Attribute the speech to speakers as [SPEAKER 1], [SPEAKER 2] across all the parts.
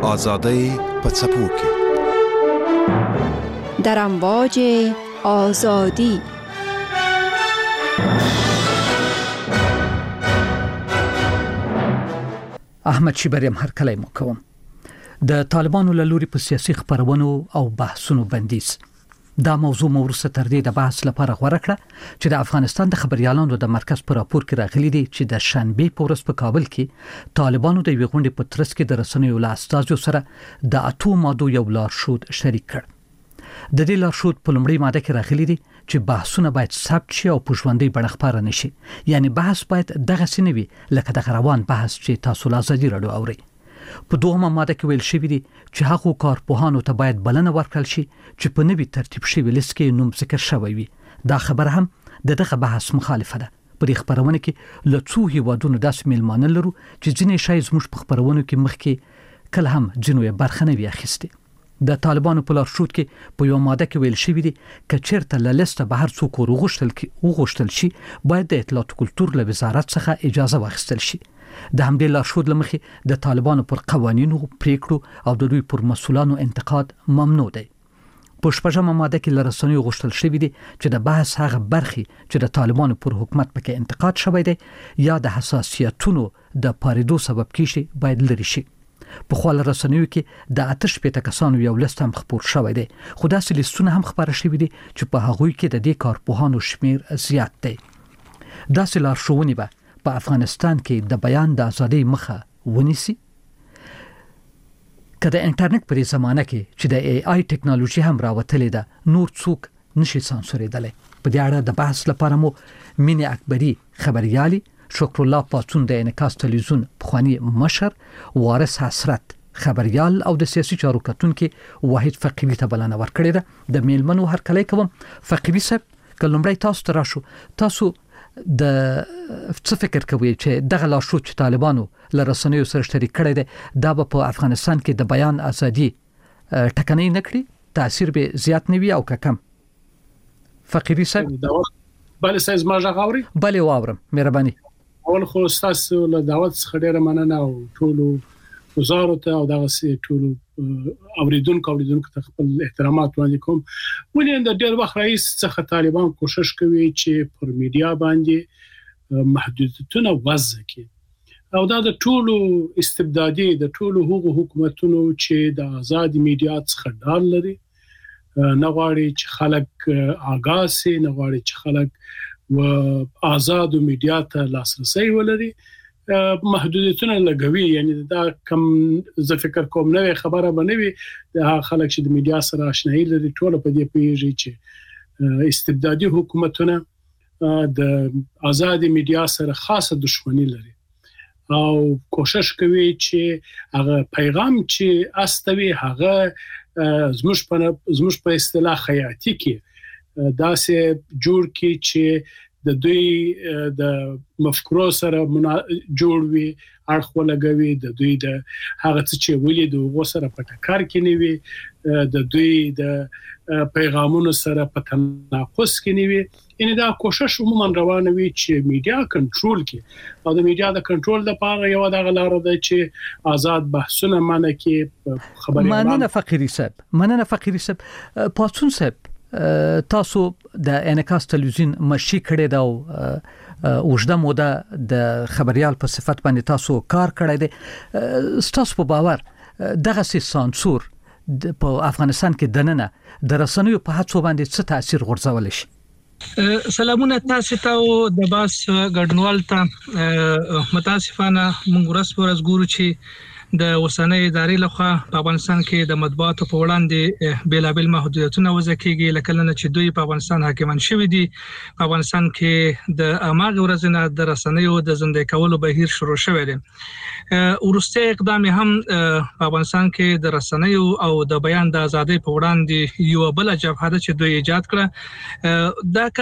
[SPEAKER 1] آزادی په څپو کې
[SPEAKER 2] در امواج آزادی.
[SPEAKER 3] احمد شیبریم هر کله مو کوم. د طالبانو له لوري په سیاسي خبرونو او بحثونو بندیز. دا موضوع مورسه تر دې د بحث لپاره غوړه کړه چې د افغانستان د خبريالانو د مرکز پر راپور کې راغلي دي چې د شنبه په ورځ په کابل کې طالبانو د ویغونډې په ترڅ کې د رسنیو له استازو سره د اتو ماده یو لارښود شریک کړ. د دې لارښود په لومړۍ ماده کې راغلي دي چې بحثونه باید ثبت شي او په ژوندۍ بڼه خبره نشي. یعنی بحث باید دغه سنوي لکه د روان بحث چې تاسو له ازادي راډیو اورئ. په دوهمه ماده کې ویل شوی دی چې هغه کارپوهانو ته باید بلنه ورکړل شي چې په نوي ترتیب شوی لیست کې نوم ذکر شوی وي. دا خبره هم دغه بحث مخالفه ده. په دې خبرونه کې له څو هیوادونو داسې میلمانه لرو چې ځینې شای زموږ په خبرونو کې مخکې کله هم ځینو یې برخه نه وي اخیستې. د طالبانو په لارښود کې په یو ماده کې ویل شوی دی چې چیرته له لیسته بهر څوک وغوښتل شي باید د اطلاعات کلتور له وزارت څخه اجازه واخیستل شي. د همدې لارښود لمخې د طالبانو پر قوانینو، پریکړو او د دوی پر مسؤلانو انتقاد ممنوع دی. په شپږمه ماده کې لرسنیو غوښتل شوی دی چې د بحث هغه برخې چې د طالبانو پر حکومت پکې انتقاد شوی دی یا د حساسیتونو د پاریدو سبب کیږي باید لري شي. په خپل رسنیو کې د 8 کسانو یو لیست هم خبر شوی دی، خو داسې لیستونه هم خبره شوی دي چې په هغوی کې د دې کارپوهانو شمیر زیات دی. داسې لارښوونې به په افغانستان کې د بیان د ازادۍ مخه ونیسي. که د انټرنیټ په زمانه کې چې د AI ټکنالوژي هم راوتلې ده نور څوک نشي سانسورېدلی. په دې اړه د بحث لپاره مو مینې اکبری خبريالي، شکر الله پاتون د انعکاس تلویزیون پخوانی مشر، وارث حسرت خبريال او د سیاسي چارو کتونکو واحد فقيري ته بلنه ورکړې ده. د میلمنو هر کله کوم فقيري صاحب کلمړی تاسو تراشو تاسو د څه فکر کوي چې دغه لارښود چې طالبانو له رسنیو سره شریک کړی دی دا به په افغانستان کې د بیان ازادي ټکنۍ نه کړي، تاثیر به زیات نه وي او کم؟ فقيري صاحب
[SPEAKER 4] بله سایز ما ژغوري
[SPEAKER 3] بله واورم مهرباني.
[SPEAKER 4] اول خو تاسو له دعوت څخه ډیره مننه او ټولو وزارت او دغه ټولو اوریدونکو ته خپل احترامات وړاندې کوم. ولې د ډېر وخت رئیس څخه طالبان کوشش کوي چې پر میډیا باندې محدودیتونه وضع کړي او دا د ټولو استبدادي د ټولو حکومتونو چې د آزاد میډیا څخه ډار لري، نه غواړي چې خلک آگاه سي، نه غواړي چې خلک و آزاد میډیا ته لاسرسي ولري. محدودیتونه لګوي، یعنی دا کم زه فکر کوم نه خبره بنوي د خلک چې د میډیا سره آشنایي لري ټول په دې پیږي چې استبدادي حکومتونه د آزاد میډیا سره خاصه دښمنی لري او کوشش کوي چې هغه پیغام چې استوي هغه زموږ په اصطلاح خیاطي کې داسې جوړ کی چې د دوی د مفکورو سره جوړ وي، اړخ ولګوي، د دوی د هغه څه چې ولې د وګ سره په ټکر کې نه وي، د دوی د پیغامونو سره په تناقض کې نه وي. ان دا کوشش عموما روانه وي چې میډیا کنټرول کړي او د میډیا د کنټرول لپاره یو د غلار ده چې آزاد بحثونه منع کړي. خبري
[SPEAKER 3] مننه فقيري صاحب پاتون صاحب تاسو د انعکاس تلویزیون مشي کړی دا اوږده موده د خبريال په صفت باندې تاسو کار کړی دی. تاسو په باور دغه سانسور په افغانستان کې دننه د رسنیو په هڅو باندې څه تاثیر غورځول شي؟
[SPEAKER 5] سلامونه تاسو ته او د باس ګډنوال ته متاسفانه موږ ورځ ګورو چې د اوسنۍ ادارې لخوا په افغانستان کې د مطبوعاتو په وړاندې بیلابل محدودیتونه وضع کیږي، لکه نه چې دوی په افغانستان حاکمان شوي دي. په افغانستان کې د اماغه ورځنه د رسنیو د زندې کولو بهیر شروع شوی دی. ورسته اقدام هم په افغانستان کې د رسنیو او د بیان د ازادۍ په وړاندې یو بل جبهه چې دوی ایجاد کړه. دا کار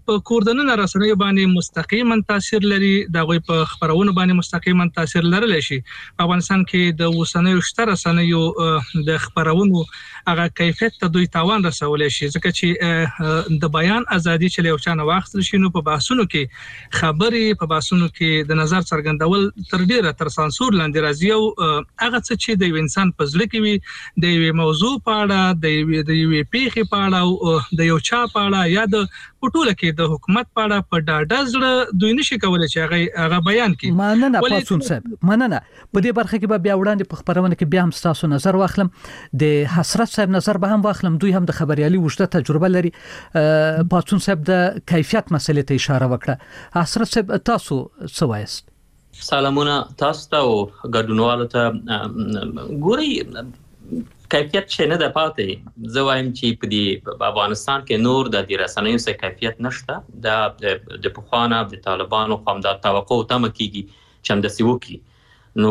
[SPEAKER 5] په کوردننه رسنیو باندې مستقیما تاثیر لري دا غوي په خبرونو باندې مستقیما تاثیر لرلی شي په افغانستان کې د وسنیو شتره رسنیو د خبرونو هغه کیفیت ته دوی تاوان رسولای شي ځکه چې د بیان ازادي چې له چانه واخستل شي نو په بحثونو کې خبري په بحثونو کې د نظر څرګندول تر ډیره تر سانسور لاندې راځي او هغه څه چې د انسان په ځل کې وي د یو موضوع په اړه د یو پیښې په اړه او د یو چا په اړه یا د ټوله کې د حکومت په اړه په ډاډه زړه دوی نشي کولای چې هغه بیان کړي.
[SPEAKER 3] مننه پاتون صاحب مننه. په دې برخه کې به بیا وړاندې په خبرونه کې بیا هم تاسو نظر واخلم د حسرت صاحب نظر به هم واخلم دوی هم د خبريالي وشته تجربه لري. پاتون صاحب د کیفیت مسلې ته اشاره وکړه. حسرت صاحب تاسو څه وایست؟
[SPEAKER 6] سلامونه تاسو ته او ګډونوالو ته. ګوري کیفیت چې نه د پاتې زه وایم چې په دې افغانستان کې نور د دې رسنیو څخه کیفیت نشته د پخوانه د طالبانو قوم د توقع تم کیږي چې هم د سیوکي نو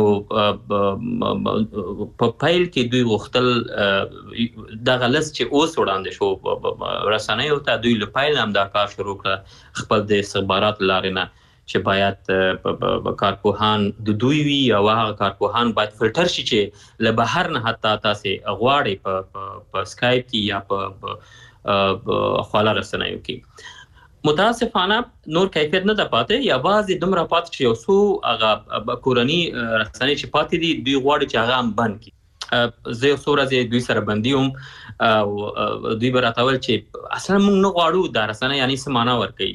[SPEAKER 6] په پایل کې دوی وختل د غلس چې اوس وړاندې شو رسنیو ته دوی له پایل هم دا کار شروع کړ خپل د استخبارات لارینه چې باید کارپوهان د دوی وی او هغه کارپوهان باید فلټر شي چې له بهر نه حتی تاسو غواړي په سکایپ کې یا په خواله رسنیو کې متاسفانه نور کیفیت نه ده پاتې یا بعضی دومره پاتې چې یو څو هغه کورنی رسنۍ چې پاتې دي دوی غواړي چې هغه هم بند کړي. زه یو څو ورځې دوی سره بندیوم او دوی به راته ویل چې اصلا موږ نه غواړو دا رسنۍ یعنی څه معنا ورکوي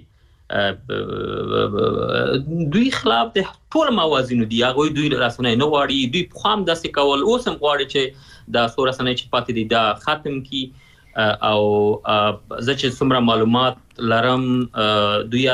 [SPEAKER 6] دوی خلاف د ټول موازینو دی هغه دوی رسنۍ نه غواړي دوی په خام داسې کول اوس هم غواړي چې دا څو رسنۍ چې پاتې دي دا ختم کی او زه چې څومره معلومات لرم دوی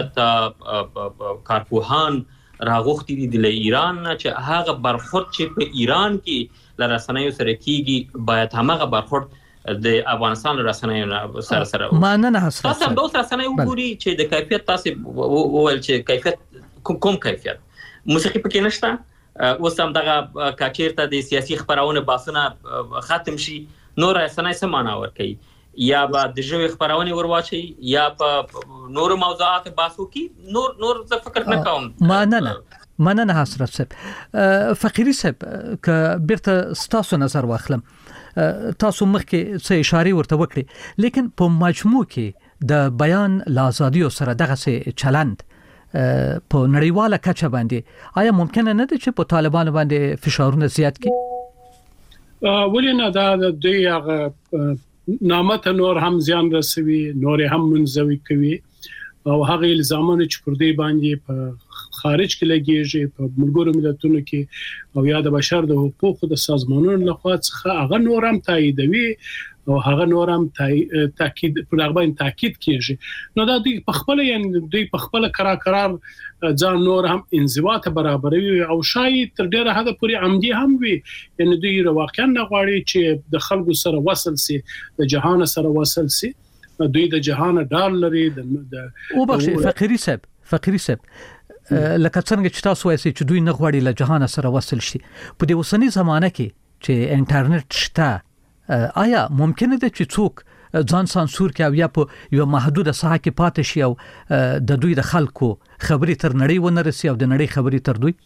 [SPEAKER 6] ته کارپوهان راغوښتي دي د ایران چې هغه برخورد چې په ایران کې لرسنیو سره کیږي باید همغه برخورد د افغانستان رسنیو سره
[SPEAKER 3] مننه حسرت
[SPEAKER 6] تاسو د رسنیو ګوري چې د کیفیت تاسو وویل چې کیفیت کوم کیفیت موسیقي پکې نشته اوس هم دغه کاچیرته د سیاسي خبرونه باسنه ختم شي نور رسنۍ سمانه ورکي یا به د ژوي خبرونه ورواچي یا په نور موضوعات باسو کې نور څه فکر نه کوم.
[SPEAKER 3] مننه حسرت صاحب. فقيري صاحب ک بیرته تاسو نظر واخلم تاسو مخکې څه اشاره ورته وکړي لیکن په مجموع کې د بیان لازادي سره دغه څه چلند په نړیواله کچه باندې آیا ممکن نه ده چې په طالبانو باندې فشارونه زیات کړي؟
[SPEAKER 4] ولې نه دا د دوی هغه نامت نور هم زیان رسوي نور هم منزوي کوي او هغه الزامونه چې پر دوی باندې په خارج کې لګیږي په ملګرو ملتونو کې او یا د بشر د حقوقو د سازمانونو لخوا څخه هغه نور هم تاییدوي او هغه نور هم تاکید پر هغه باندې تاکید کیږي نو دا دوی په خپل یعنی دوی په خپل قرار ځان نور هم انضباط برابروي او شاید تر ډیره حد پورې عمدي هم وي یعنی دوی واقعا نه غواړي چې د خلکو سره وصل سي د جهان سره وصل سي دوی د جهان ډال لري د
[SPEAKER 3] او بخښي فقيري صاحب لکه څنګه چې تاسو وایئ چې دوی نه غواړي له جهان سره وصل شي په دې اوسنۍ زمانه کې چې انټرنیټ شته آیا ممکن ده چې څوک ځان سانسور کوي یا په یو محدوده ساحه کې پاتې شي او د دوی د خلکو خبري تر نړۍ ونه رسي او د نړۍ خبري تر دوی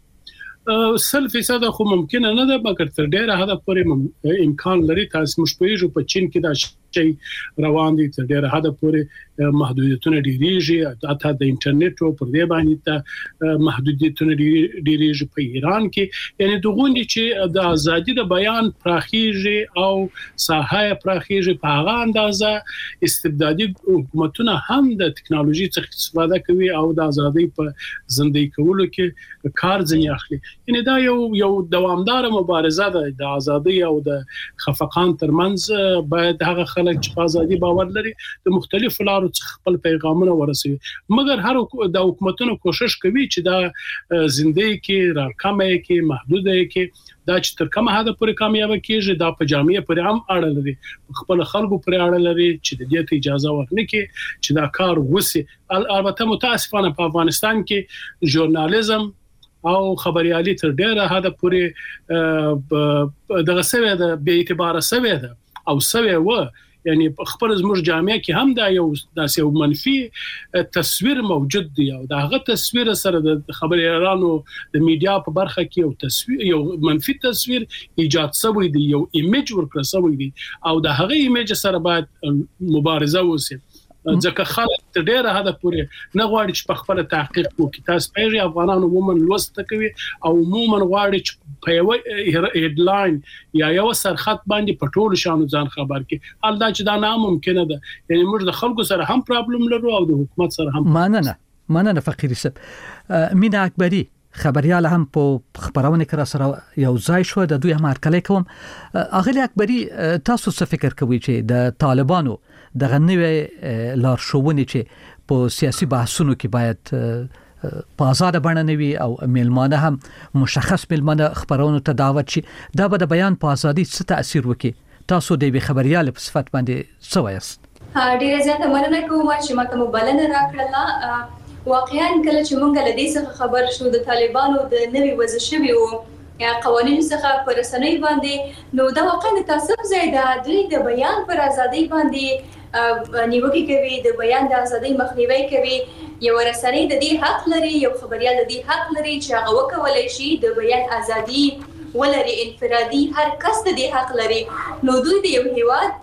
[SPEAKER 4] 100% خو ممکن نه ده مګر تر ډیره حد پورې امکان لري تاسو مشپېږو په چین کې دا شي روان دي تر ډیره حد پورې محدودیتونه ډیریږي حتی د انټرنیټ او پر دې باندې ته محدودیتونه ډیریږي په ایران کې یعنی دغونډي چې د ازادي د بیان پراخیږي او ساحه پراخیږي په هغه اندازه استبدادي حکومتونه هم د ټکنالوژي څخه استفاده کوي او د ازادي په زندګي کولو کې کار ځنی اخلي یعنی دا یو دوامدار مبارزه ده د ازادي او د خفقان ترمنځ باید هغه خلک چې په ازادي باور لري د مختلفو لارو څخه خپل پیغامونه ورسوي مګر هر د حکومتونو کوشش کوي چې دا زندګي کې راکمه کې محدوده کې دا چې تر کومه حد پورې کامیاب کیږي دا په جامعه پورې هم اړه لري خپل خلکو پورې اړه لري چې د دې اجازه ورنه کې چې دا کار وسی البته متاسفانه په افغانستان کې ژورنالیزم او خبريالي تر ډیره حد پورې دغه سوي ده به اعتبار سوي ده او سوي و یعنی خپل زموږ جامعه کې هم دا یو داسې منفي تصویر موجود دی او دا هغه تصویر سره د خبريالانو د میډیا په برخه کې یو منفي تصویر ایجاد شوی دی یو ایمیج ورکړل شوی دی او دا هغه ایمیج سره باید مبارزه وشي ځکه خلک تر ډیره حد پورې نه غواړي چې په خپل تحقیق وکړي تاسو پیژنئ افغانان عموما لوست کوي او عموما غواړي چې په یو هډلاین یا یو سرخط باندې په ټولو شانو ځان خبر کړي حال دا چې دا ناممکن ده یعنی موږ د خلکو سره هم پرابلم لرو او د حکومت سره هم
[SPEAKER 3] مننه فقیر صاحب مینا اکبری خبريال هم په خبرونه کې را سره یو ځای شو د دوی هم هرکلی کوم اغلی اکبری تاسو څه فکر کوئ چې د طالبانو د غنوي لارښوونې چې په سیاسي بحثونو کې باید په آزاد بڼه نوي او میلمانه هم مشخص میلمانه خبرونو ته دعوت شي دا به د بیان په ازادي څه تاثیر وکړي تاسو د خبريال په صفت باندې څه وایست
[SPEAKER 7] ډیره زیاته مننه کوم چې ماته مبلنه راکړله واقعا کله چې مونږ له دې څخه خبر شو د طالبانو د نوي وضع شوی او قوانینو څخه پر رسنۍ باندې نو دا واقعا تعصب زیاده دوی د بیان پر ازادي باندې نیوکه کوي د بیان د ازادي مخنیوي کوي یو رسنۍ د دې حق لري یو خبريال د دې حق لري چې هغه وکولای شي د بیان ازادي ولري انفرادي هر کس د دې حق لري نو دوی د یو هیواد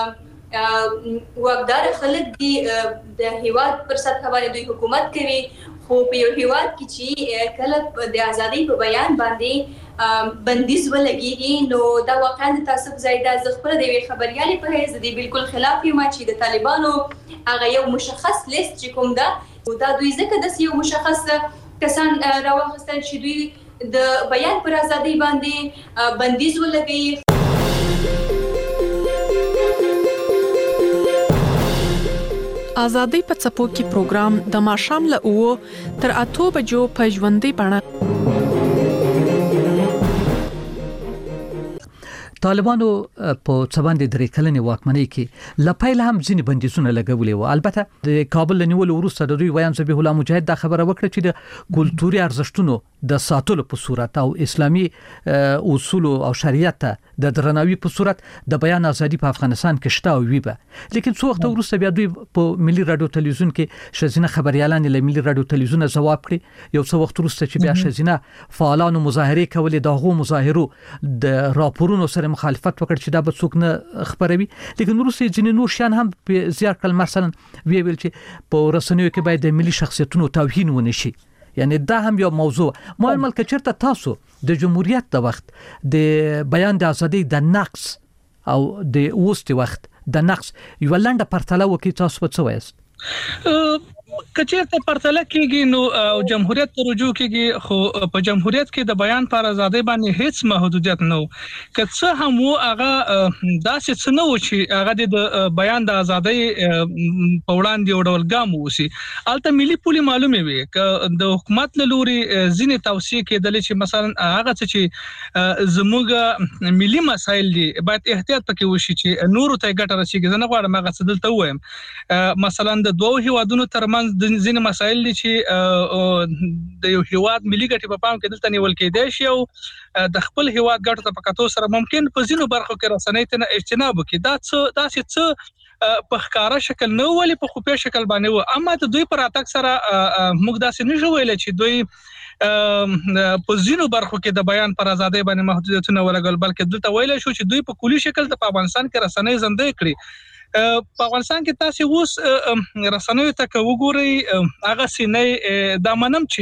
[SPEAKER 7] واقدار خلک دي د هیواد پر سطح باندې دوی حکومت کوي خو په یو هیواد کې چې کله د ازادي په بیان باندې بندیز ولګيږي نو دا واقعا د تعصب زیاده ز خپل د خبريالي په هیڅ دي بالکل خلاف یم چې د طالبانو هغه یو مشخص لیست چې کوم دا دوی ځکه د یو مشخص کسان راوخستل چې دوی د بیان پر ازادي باندې بندیز ولګي
[SPEAKER 8] آزادۍ په څپو کې پروګرام د ماښام له 9 تر 8 بجو په ژوندۍ بڼه
[SPEAKER 3] طالبانو په څباندې درې کلنې واکمنۍ کې لپاره هم ځینې بندیزونه لګولې و البته د کابل نیول وروسته د دوی ویان ذبیح الله مجاهد دا خبره وکړه چې د کلتوري ارزښتونو د ساتلو په صورت او اسلامي اصول او شریعت د درناوي په صورت د بیان ازادي په افغانستان کې شته او وي به لیکن څو وخت وروسته بیا دوی په ملي رادیو تلویزیون کې شزینه خبريالان له ملي رادیو تلویزیون ځواب کړي یو څو وخت وروسته چې بیا شزینه فعالانو مظاهره کولې دغه مظاهرو د راپورونو سره مخالفت وکړ چې دا به څوک نه خبروي لیکن وروسته ځینې نور شان هم زیات کړل مثلا ویل چې په رسنیو کې باید د ملي شخصیتونو توهین ونشي یعنی دا هم یو موضوع معلومه کچرته تاسو د جمهوریت د وخت د بیان د ازادي د نقص او د اوست وخت د نقص یو لنډه پرتله وکي تاسو څه وایست
[SPEAKER 5] کچېرته پرتله کېږي نو جمهوریت ته رجوع کېږي خو په جمهوریت کې د بیان پر ازادۍ باندې هیڅ محدودیت نه و که څه هم هغه داسې څه نه و چې هغه د بیان د ازادۍ په وړاندې یو ډول ګام وسی البته ملي پولي معلومه وي ک د حکومت له لوري ځینې توصیه کېدل چې مثلا هغه چې زموږ ملي مسایل دي باید احتیاط پکې وشي چې نورو ته ګټه رسیږي زه نه غواړم هغه څه دلته وایم مثلا د دوه هیوادونو ترمنځ د ځینې مسایل دي چې د یو هیواد ملي ګټې په پام کې دلته نیول کېدای شي او د خپل هیواد ګټو ته په کتو سره ممکن په ځینو برخو کې رسنۍ ته اجتناب وکړي دا څه په ښکارا شکل نه ولې په خفیه شکل باندې و اما د دوی پر اتک سره موږ داسې نه شو ویل چې دوی په ځینو برخو کې د بیان پر ازادۍ باندې محدودیتونه ولګول بلکې دلته ویل شو چې دوی په کلی شکل د افغانستان کې رسنۍ زندې کړې په افغانستان کې تاسو اوس رسنیو ته وګورئ هغه سینې د منم چې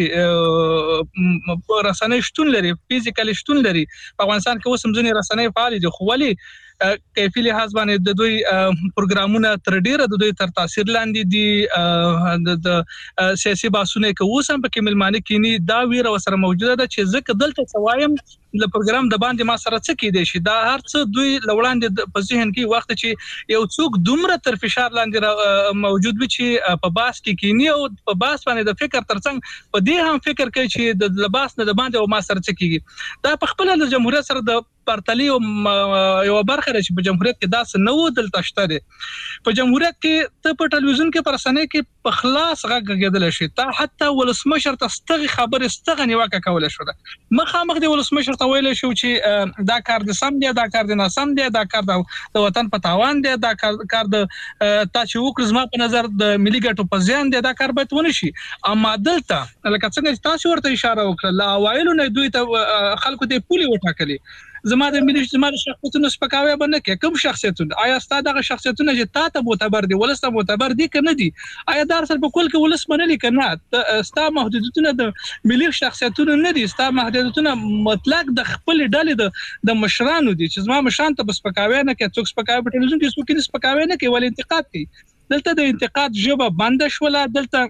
[SPEAKER 5] رسنۍ شتون لري فزیکلی شتون لري په افغانستان کې اوس هم ځینې رسنۍ فعال دي خو ولې کیفی لحاظ باندې د دوی پروګرامونه تر ډیره د دوی تر تاثیر لاندې دي د سیاسي باسونه کې اوس هم پکې ملمانه کینی دا ویره وسره موجوده ده چې ځکه دلته سوایم د پروګرام د باندې ما سره څه کېدې شي دا هر څه دوی لوړاندې په ذهن کې وخت چې یو څوک دومره تر فشار لاندې موجود وي چې په باس کې کینی او په باس باندې د فکر ترڅنګ په دې هم فکر کوي چې د لباس نه د باندې او ما سره څه کیږي دا په خپل د جمهوریت سره د پرتلی یو برخه چې په جمهوریت کې داس نه و دلته شته په جمهوریت کې ته په ټلویزیون کې پرسنه کې په خلاص غږیدل شي ته حتی ولسمشر ته ستغه خبره ستغه نیوکه کول شو مخامخ دی ولسمشر ته ویل شو چې دا کار د سم دی دا کار د ناسم دی دا کار د وطن په تاوان دی دا کار د تا چې وکړ زما په نظر د ملي ګټو په ځان دی دا کار باید ونه شي اما دلته لکه څنګه تاسو ورته اشاره وکړه لا وایلو نه دوی ته خلکو ته پولی وټاکلي زما د ملي شخصیتونو سپکاوی باندې کې کوم شخصیتونه آیا ستاسو دغه شخصیتونه چې تاسو معتبر دي ولسته معتبر دي کنه دي آیا در سره په کول کې ولس منلي کنه ستاسو محدودیتونه د ملي شخصیتونو نه دي ستاسو محدودیتونه مطلق د خپل ډلې د مشرانو دي چې زما مشران ته سپکاوی نه کوي څوک سپکاوی په ټلویزیون کې څوک نه سپکاوی نه کوي ول انتقاد کوي دلته د انتقاد ژبه بند شوله دلته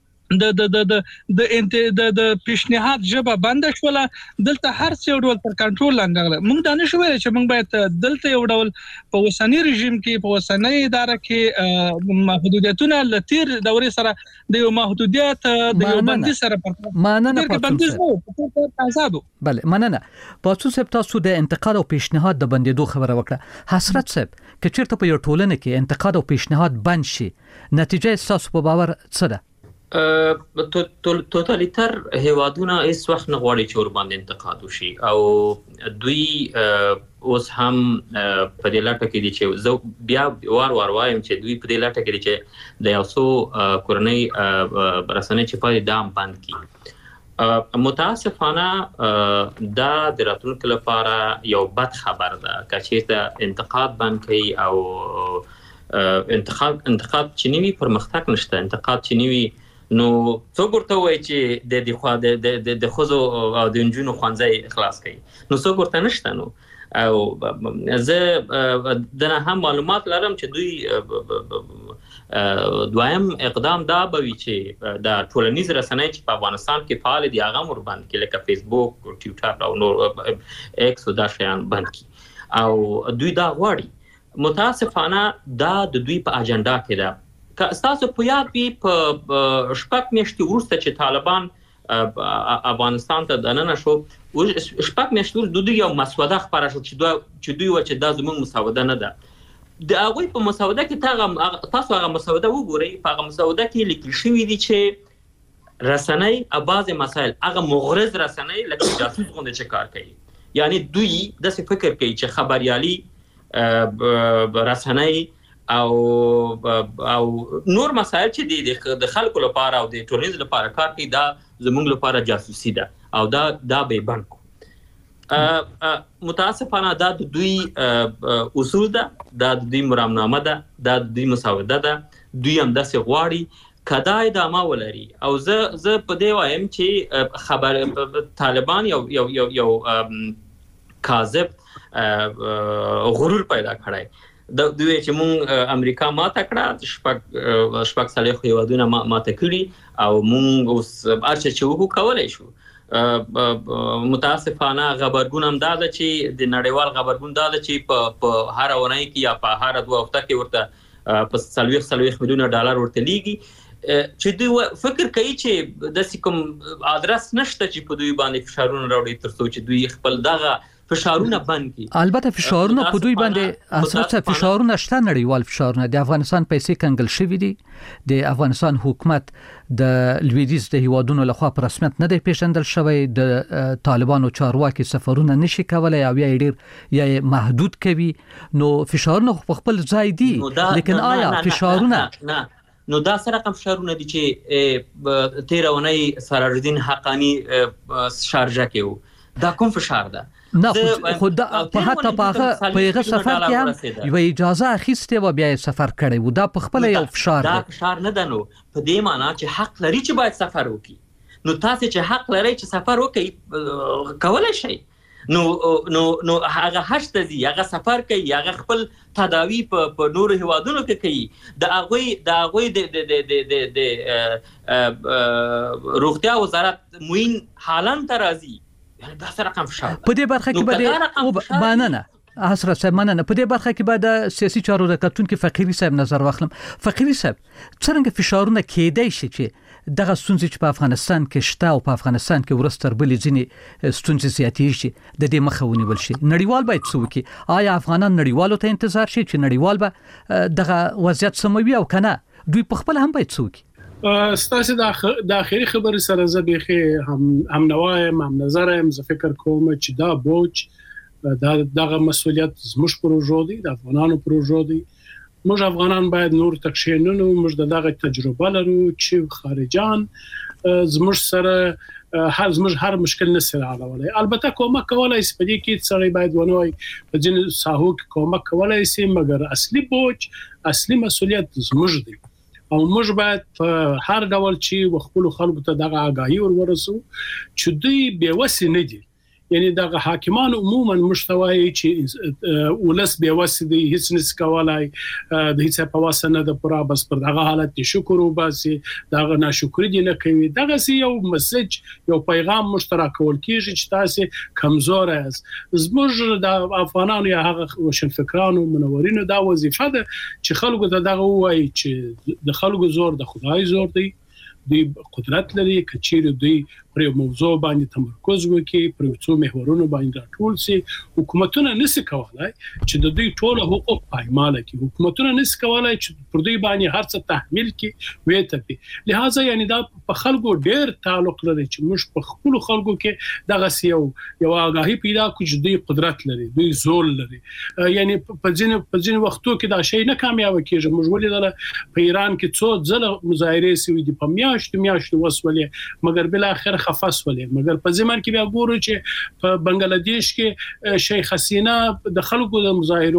[SPEAKER 5] د پیشنهاد ژبه بند شوله دلته هر څه ډول تر کنټرول لاندې راغله موږ دا نشو ویل چې موږ باید دلته یو ډول په وسنی رژیم کې په وسنی اداره کې محدودیتونه لتیر دورې سره د یو محدودیت د یو بندي سره آزادو
[SPEAKER 3] بله مننه پاتو صاحب تاسو د انتقاد او پیشنهاد د بندیدو خبره وکړه حسرت صاحب که چیرته په یو ټولنه کې انتقاد او پیشنهاد بند شي نتیجه تاسو په باور څه ده
[SPEAKER 6] توتالیتر هیوادونه هیڅ وخت نه غواړي چې ور باندې انتقاد وشي او دوی اوس هم په دې لټه کې دي چې زه بیا وار وایم چې دوی په دې لټه کې دي چې د یو څو کورنۍ رسنۍ چې په دام بند کړي متاسفانه دا د راتلونکو لپاره یو بد خبر ده چې انتقاد بند کړي او انتقاد چې نیوي پرمختګ نشته انتقاد چې نیوي نو څوک ورته وایي چې د دې خوا د خوځو او د انجونو خوانځي خلاص کړي نو څوک ورته نشته نو او زه دنه هم معلومات لرم چې دوی دویم اقدام دا به وي چې د ټولنیز رسنۍ چې په افغانستان کې فعال دي هغه مر بند کړي لکه فیسبوک او ټویټر او نور ایکس او دا شیان بند کړي او دوی دا غواړي متاسفانه دا د دوی په اجنډا کې ده که تاسو په یاد وي په شپږ میاشتې وروسته چې طالبان افغانستان ته دننه شو شپږ میاشتې وروسته دوی یو مسوده خبره شو چې دوی و چې دا زموږ مسوده نه ده د هغوی په مسوده کې تاسو هغه مسوده وګورئ په هغه مسوده کې لیکل شوي دي چې رسنۍ بعضې مسایل هغه مغرض رسنۍ لکه جاسوس غوندې چې کار کوي یعنی دوی داسې فکر کوي چې خبریالي رسنۍ او نور مسایل چې د خلکو لپاره او د ټولنیز لپاره کار کوي دا زموږ لپاره جاسوسي ده او دا به بند کو متاسفانه دا د دوی اصول ده دا د دوی مرامنامه ده دا د دوی مسوده ده دوی هم داسې غواړي کدا ادامه ولري او زه په دې وایم چې خبر طالبان یو کاذب غرور پیدا کړی د دوی چې مونږ امریکا ماته کړه شپږ صالح هیوادونه ماته کړي او مونږ اوس ارچ چې وکړو کولای شو متاسفانه خبرګون هم دا ده چې د نړیوال خبرګون دا ده چې په هر ونای کې یا په هر دوه هفته کې ورته په 30 میلیون ډالر ورته لیږي چې دوی فکر کوي چې د کوم ادرس نشته چې په دوی باندې فشارونه راوړي ترڅو چې دوی خپل دغه فشارونه بند کړي
[SPEAKER 3] البته فشارونه په دوی باندې اساسا فشارونه شته نړیوال فشارونه د افغانستان پیسې کنګل شوې دي د افغانستان حکومت د لویدیز د هیوادونو لخوا په رسمیت نه دی پیژندل شوی د طالبانو چارواکي سفرونه نشي کولای او یا ډیر یا محدود کوي نو فشارونه په خپل ځای دي لیکن آیا فشارونه
[SPEAKER 6] نو دا سره کوم فشارونه دي چې 13 اونۍ سرار الدین حقانی شارجه کې دا کوم فشار ده
[SPEAKER 3] نه خود په حتی په هغه سفر کې هم یو اجازه اخیسته و بیا سفر کړی و دا په خپل یو فشار
[SPEAKER 6] دا فشار نه ده نو په دې معنی چې حق لري چې باید سفر وکړي نو تاسو چې حق لري چې سفر وکړي کولای شئ نو هغه هشته دي هغه سفر کوي هغه خپل تداوی په نور هیوادونو کې کوي د هغه د روغتیا وزارت موین حالان ترازی دا سره کوم فشار
[SPEAKER 3] په دې برخه کې بده مننه حسرت صاحب مننه په دې برخه کې بده سیاسي چارو د کتون کې فقيري صاحب نظر واخلم فقيري صاحب څنګه فشارونه کېدای شي چې دغه ستونزې چې په افغانستان کې شته او په افغانستان کې ورستر بلې ځینې ستونزې زیاتېږي د دې مخه ونیول شي. نړیوال باید څه وکړي؟ آیا افغانان نړیوالو ته انتظار شي چې نړیوال به دغه وضعیت سموي او کنه دوی په خپل هم باید څه وکړي؟
[SPEAKER 4] ستاسو د اخیری خبرې سره زه به هم نوایم هم نظرم. زه فکر کوم چې دا بوج دغه مسؤلیت زموږ پروژو دی، د افغانانو پروژو دی. موږ افغانان باید نور تکشینونو موږ دغه تجربه لرو چې خارجان زموږ سره هر مشکل نه سره حلولای. البته کومک کولای شي، په دې کې څنګه باید ونوي په ځینې ساحو کې کومک کولای شي، مګر اصلي بوج اصلي مسؤلیت زموږ دی او موږ باید په هر ډول چې خپل خلکو ته دغه آگاهي ورسو چې دوی بیوسي نه دي. یعنی دغه حاکمان عموما مشتوي چې ولس بیوسي دي، هیڅ نس کولای د هیڅ په واسه نه د پورا بس پر دغه حالت شکر وباسي، دغه ناشکری دي نه کوي. دغه یو میسج یو پیغام مشترک ول کیږي چې تاسو کمزور یاست. زموږ د افغانانو یا هغه روشنفکرانو منورینو دا وظیفه ده چې خلکو ته دغه وایي چې د خلکو زور د خدای زور دی، دوی قدرت لري کچېره دوی پر موضوع باندې تمرکز وکړي، پر څو محورونو باندې راټول شي. حکومتونه نشي کولای چې د دوی ټول حقوق پایمال کړي، حکومتونه نشي کولای چې پر دوی باندې هر څه تحمیل کړي وېته. لہذا یعنی دا په خلکو ډېر تعلق لري چې موږ په خپل خلکو کې دغه یو آگاهي پیدا کړو چې دوی قدرت لري، دوی زور لري. یعنی په ځینې وختو کې دا شی نه کامیاب کیږي. موږ ولیدل په ایران کې څو ځله مظاهره شوې دي، په میاشتو وسولې، مګر بل اخر خفاس ولې. مګر په زمانه کې بیا ګورو چې په بنگلاديش کې شیخ حسینه د خلکو د مظاهرو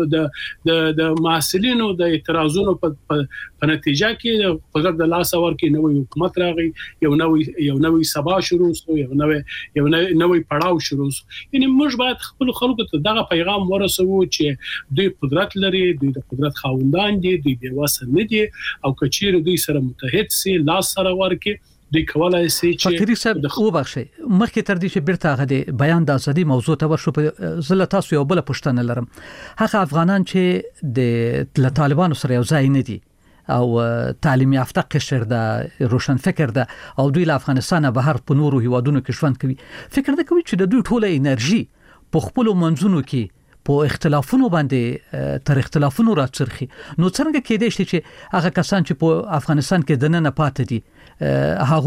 [SPEAKER 4] د معسلینو د اعتراضونو په نتیجه کې قدرت د لاس اور کې نوې حکومت راغی، یو نوې سبا شروع شو، یو نوې پړاو شروع شو. یعنی موږ باید خپل خلکو ته دغه پیغام ورسوو چې دوی قدرت لري، دوی د قدرت خاوندان دي، دوی بې وسه نه دي او کچیر دوی سره متحد سي، لاس سره ورکي دوی کولای شي چې
[SPEAKER 3] فکري صاحب وبخښي. مخکې تر دې چې بیرته هغه د بیان د ازادي موضوع ته ورشو، په زله تاسو یو بل پوښتنه لرم. هغه افغانان چې د طالبانو سره یو ځای نه دي او تعلیم یافته قشر ده، روشن فکر ده او دوی له افغانستان بهر په نورو هیوادونو کې ژوند کوي، فکر نه کوي چې د دوی ټوله انرژي په خپل منځونو کې په اختلافونو باندې تر اختلافونو راڅرخي؟ نو څنګه کېدای شي چې هغه کسان چې په افغانستان کې دننه پاتې دي هغه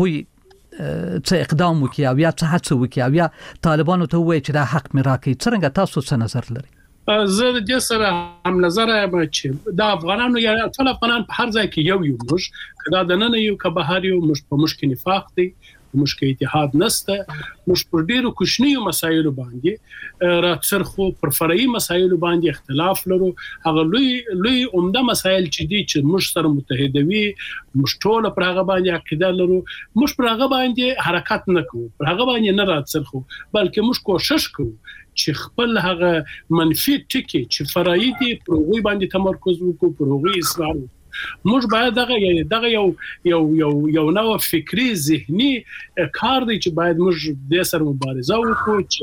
[SPEAKER 3] څه اقدام وکړي او یا څه هڅه وکړي او یا طالبانو ته وایي چې دا حق مې راکړي؟ څنګه تاسو څه نظر لري؟
[SPEAKER 4] زه د دې سره هم نظر یم چې د افغانانو یا ټول افغانان په هر ځای کې یو موږ کدا د نن یو که بهر یو مشکل نفاق دی، مشکل اتحاد نسته. موږ پر ډیرو کوچنیو مسایلو باندې راڅرخو، پر فرعي مسایلو باندې اختلاف لرو. هغه لوی عمده مسایل چې دي چې موږ سره متحدوي، موږ ټول پر هغه باندې عقیده لرو، موږ پر هغه باندې حرکت نه کوو، پر هغه باندې نه راڅرخو، بلکې موږ کوشش کوو چې خپل هغه منفي ټکي چې فرعي دي پر هغه باندې تمرکز وکړو، پر هغه اصرار وکړو. موږ باید دغه یو نوع فکری ذهني کار دی چې باید موږ د سر مبارزه وکړو چې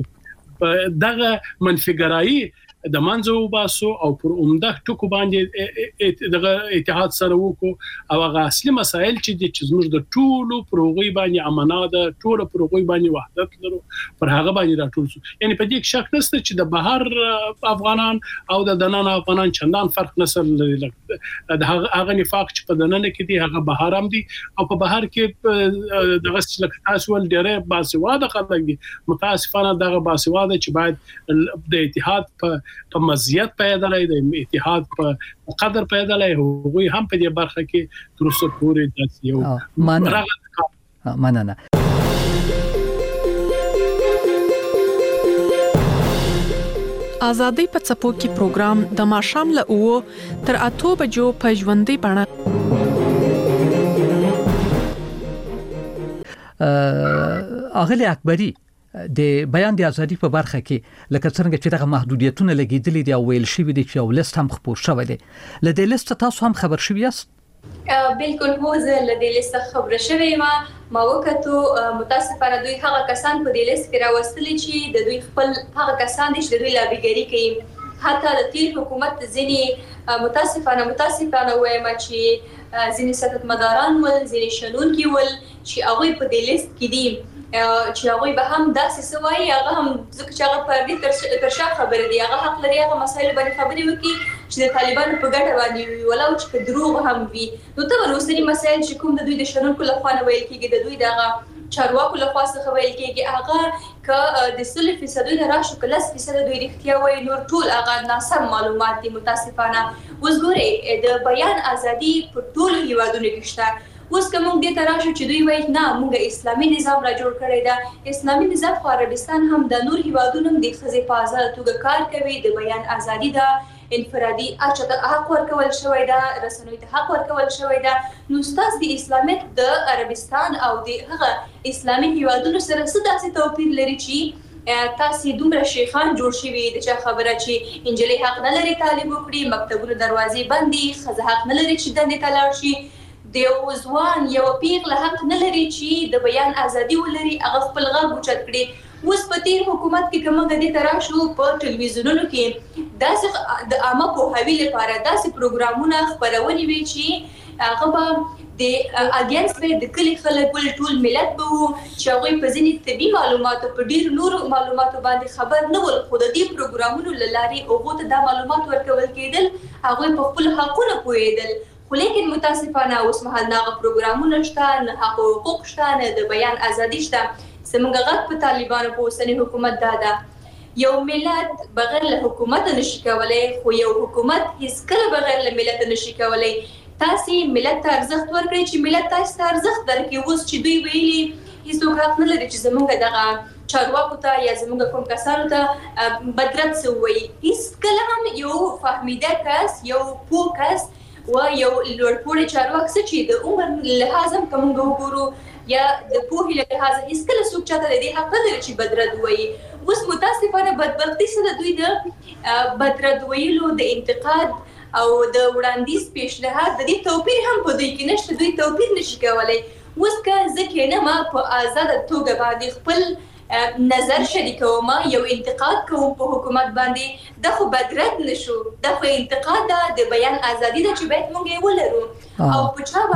[SPEAKER 4] دغه منفګرایي د منځو وباسو او پر عمده ټکو باندې دغه اتحاد سره وکړو او هغه اصلي مسایل چې موږ د ټولو پروغوي باندې امانات، ټولو پروغوي باندې وحدت لرو، پر هغه باندې راټول شو. یعنی په دې کې شک نشته چې د بهر افغانان او د دننه افغانان چندان فرق نه لري. د هغه نفاق چې په دننه کې دی هغه بهر هم دی او په بهر کې دغه تاسو ول ډېر باسواده خلک دي. متاسفانه دغه باسواده چې باید د اتحاد په مزیت پیدا لري، د اتحاد په قدر پیدا لري، هغوی هم په دې برخه کې تر اوسه پورې داسې یو
[SPEAKER 3] مننه.
[SPEAKER 8] ازادي په څپو کې پروګرام د ماښام له 9 تر 8 بجو په ژوندۍ بڼه
[SPEAKER 3] اغلی اکبری د بیان د ازادي په برخه کې لکه څنګه چې دغه محدودیتونه لګیدلې دي او ویل شوی دي چې یو لیست هم خپور شوی دی، ل دې لیست تاسو هم خبر شوی یاست؟
[SPEAKER 7] بالکل هو زه ل دې لیست خبر شوی ما وکړو. متاسفانه دوی هغه کسان په دې لیست کې راوستل چې د دوی خپل هغه کسان دي چې د دوی لابیګری کوي حتی د تیر حکومت ځینی متاسفانه وایم چې ځینی سیاستمداران ول ځینی شنونکي ول چې هغه په دې لیست کې دي چې هغه به هم داسې سوای هغه هم ځکه چې هغه پر دې ترشا خبره دی هغه حق لري هغه مسایل باندې خبرې وکړي چې د طالبانو په ګټه باندې وي ولو چې دروغ هم وي نو ته ورسري مسایل چې کوم د دوی د شنونکو لخوا نه ویل کېږي د دوی دغه چارواکو لخوا څخه ویل کېږي هغه ک د 100% نه راشو ک 10% دوی رښتیا وایي نور ټول هغه ناسم معلومات دي متاسفانه اوس ګوره د بیان ازادي په ټول هیوادونو کې شته اوس کوم دې تراشو چې دوی وایي نه موږ اسلامي نظام را جوړ کړی دا اسلامي نظام خو عربستان هم د نور هیوادونو د خزې په آزاد توګه کار کوي د بیان ازادي دا انفرادي حق ورکول شوی دا رسنوي ته حق ورکول شوی دا نو ستاسو د اسلامیت د عربستان او د هغه اسلامي هیوادونو سره څه داسې توپیر لري چې تاسو دومره شیخان جوړ شوي د چا خبره چې انجلي حق نه لري طالب وکړي مکتبونو دروازې بندي خزه حق نه لري چې دندې ته لاړ شي د وزوان یو پیغله حق نه لري چې د بیان ازادي ولري هغه خپل غږ اوچت کړي اوس په تیر حکومت کې کومه غدي تراشو په ټلویزیونونو کې داسې د عامه پوهاوی لپاره داسې پروګرامونه خبرونې وي چې هغه به د اګینست به د کلی خلک ټول ملت به چې هغه په ځینې طبي معلوماتو په ډیر نور معلوماتو باندې خبر نه ول خو د دې پروګرامونو لاري هغه ته د معلومات ورکول کېدل هغه په خپل حقوقو پوهیدل خو لیکن متاسفانه اوس مهال ناغه پروګرامونه شته نه حقوق شته نه د بیان ازادي شته سمګه غږ په طالبانو په اوسنی حکومت دا یو ملت بغیر له حکومت نشي کولای خو یو حکومت هیڅ کله بغیر له ملت نشي کولای تاسو ملت ته ارزښت ورکړئ چې ملت تاسو ته ارزښت درکړي اوس چې دوی ویلي هیڅ حق نه لري چې زمونږ دغه چارواکو ته یا زمونږ کوم کسانو ته بدرت سوي هیڅ کله هم یو فهمیده کس یو پوه کس و یو لوړپوړی چارواک څه چې د عمر لحاظ هم کوم وګورو یا د پوهې لحاظ هیڅ کله څوک چاته د دې حق لري چې بدرد وایي اوس متاسفانه بدبختي سره دوی د بدرد ویلو د انتقاد او د وړاندیز پیشنهاد د دې توپیر هم په دوی کې نشته دوی توپیر نشي کولای اوس که ځکه نه ما په آزاد توګه باندې خپل نظر شریکوم یو انتقاد کوم په حکومت باندې د خو بدرد نشو د خو انتقاد د بیان ازادي د چې باید موږ یې ولرو او په چا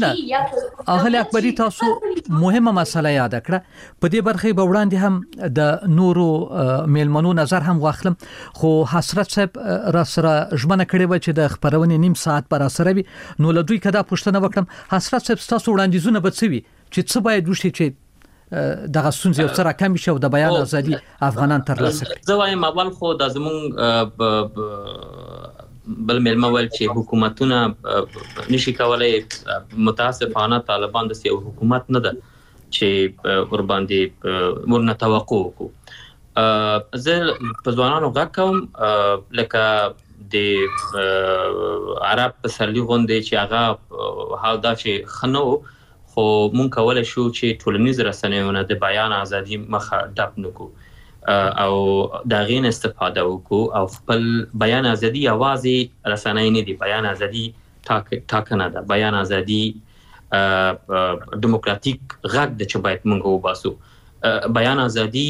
[SPEAKER 7] باندې
[SPEAKER 3] اهل اکبری تاسو مهمه مسله یاد کړه په دې برخه به وړاندې هم د نورو میلمنو نظر هم واخلم خو حسرت صاحب را سره ژمنه کړې و چې د خبرونې نیم ساعت پر سره وي نو له دوی کدا پوښتنه وکړم حسرت صاحب تاسو وړاندیزونه به څه وي چې څه باید وشي چې دغه ستونزې یو سره کم شي او د بیان ازادي افغانان ترلاسه کړي
[SPEAKER 6] زه وایم اول خو د زمون بل ملما ول چې حکومتونه نشي کولای متاسفانه طالبان د یو حکومت نه ده چې ور باندې ورنه توقع وکړو زه په ځوانانو غږ کوم لکه د عرب پسرلی غونډې چې هغه حال دا چې خنو خو مونږ کولای شو چې ټولنیز رسنیونه د بیان ازادي مخه ډپ نکو او دا غین استفاده وکړو او خپل بیان ازادي اوازې رسنۍ نه دي بیان ازادي ټاکنه ده بیان ازادي دیموکراتیک غږ د چې باید مونږ وباسو بیان ازادي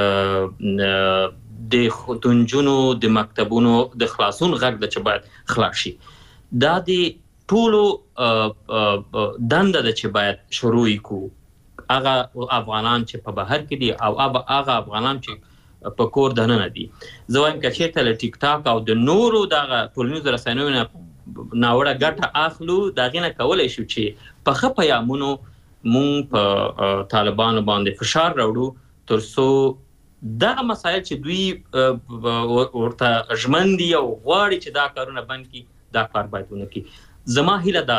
[SPEAKER 6] د خودنجونو د مکتبونو د خلاصون غږ د چې باید خلاص شي دا د ټولو دنده د چې باید شروع کو هغه افغانان چې په بهر کې دي او هغه افغانان چې په کور دننه دي زه وایم چې ته له ټیک ټاک او د نورو دغه ټولنیزو رسنیو ناوړه ګټه اخلو دا غینه کولای شو چې په خپه یامونو مونږ په طالبانو باندې فشار راوړو ترڅو دغه مسایل چې دوی ورته ژمن دي او غواړي چې دا کارونه بند کړي دا کار باید ونه کړي زما هیله دا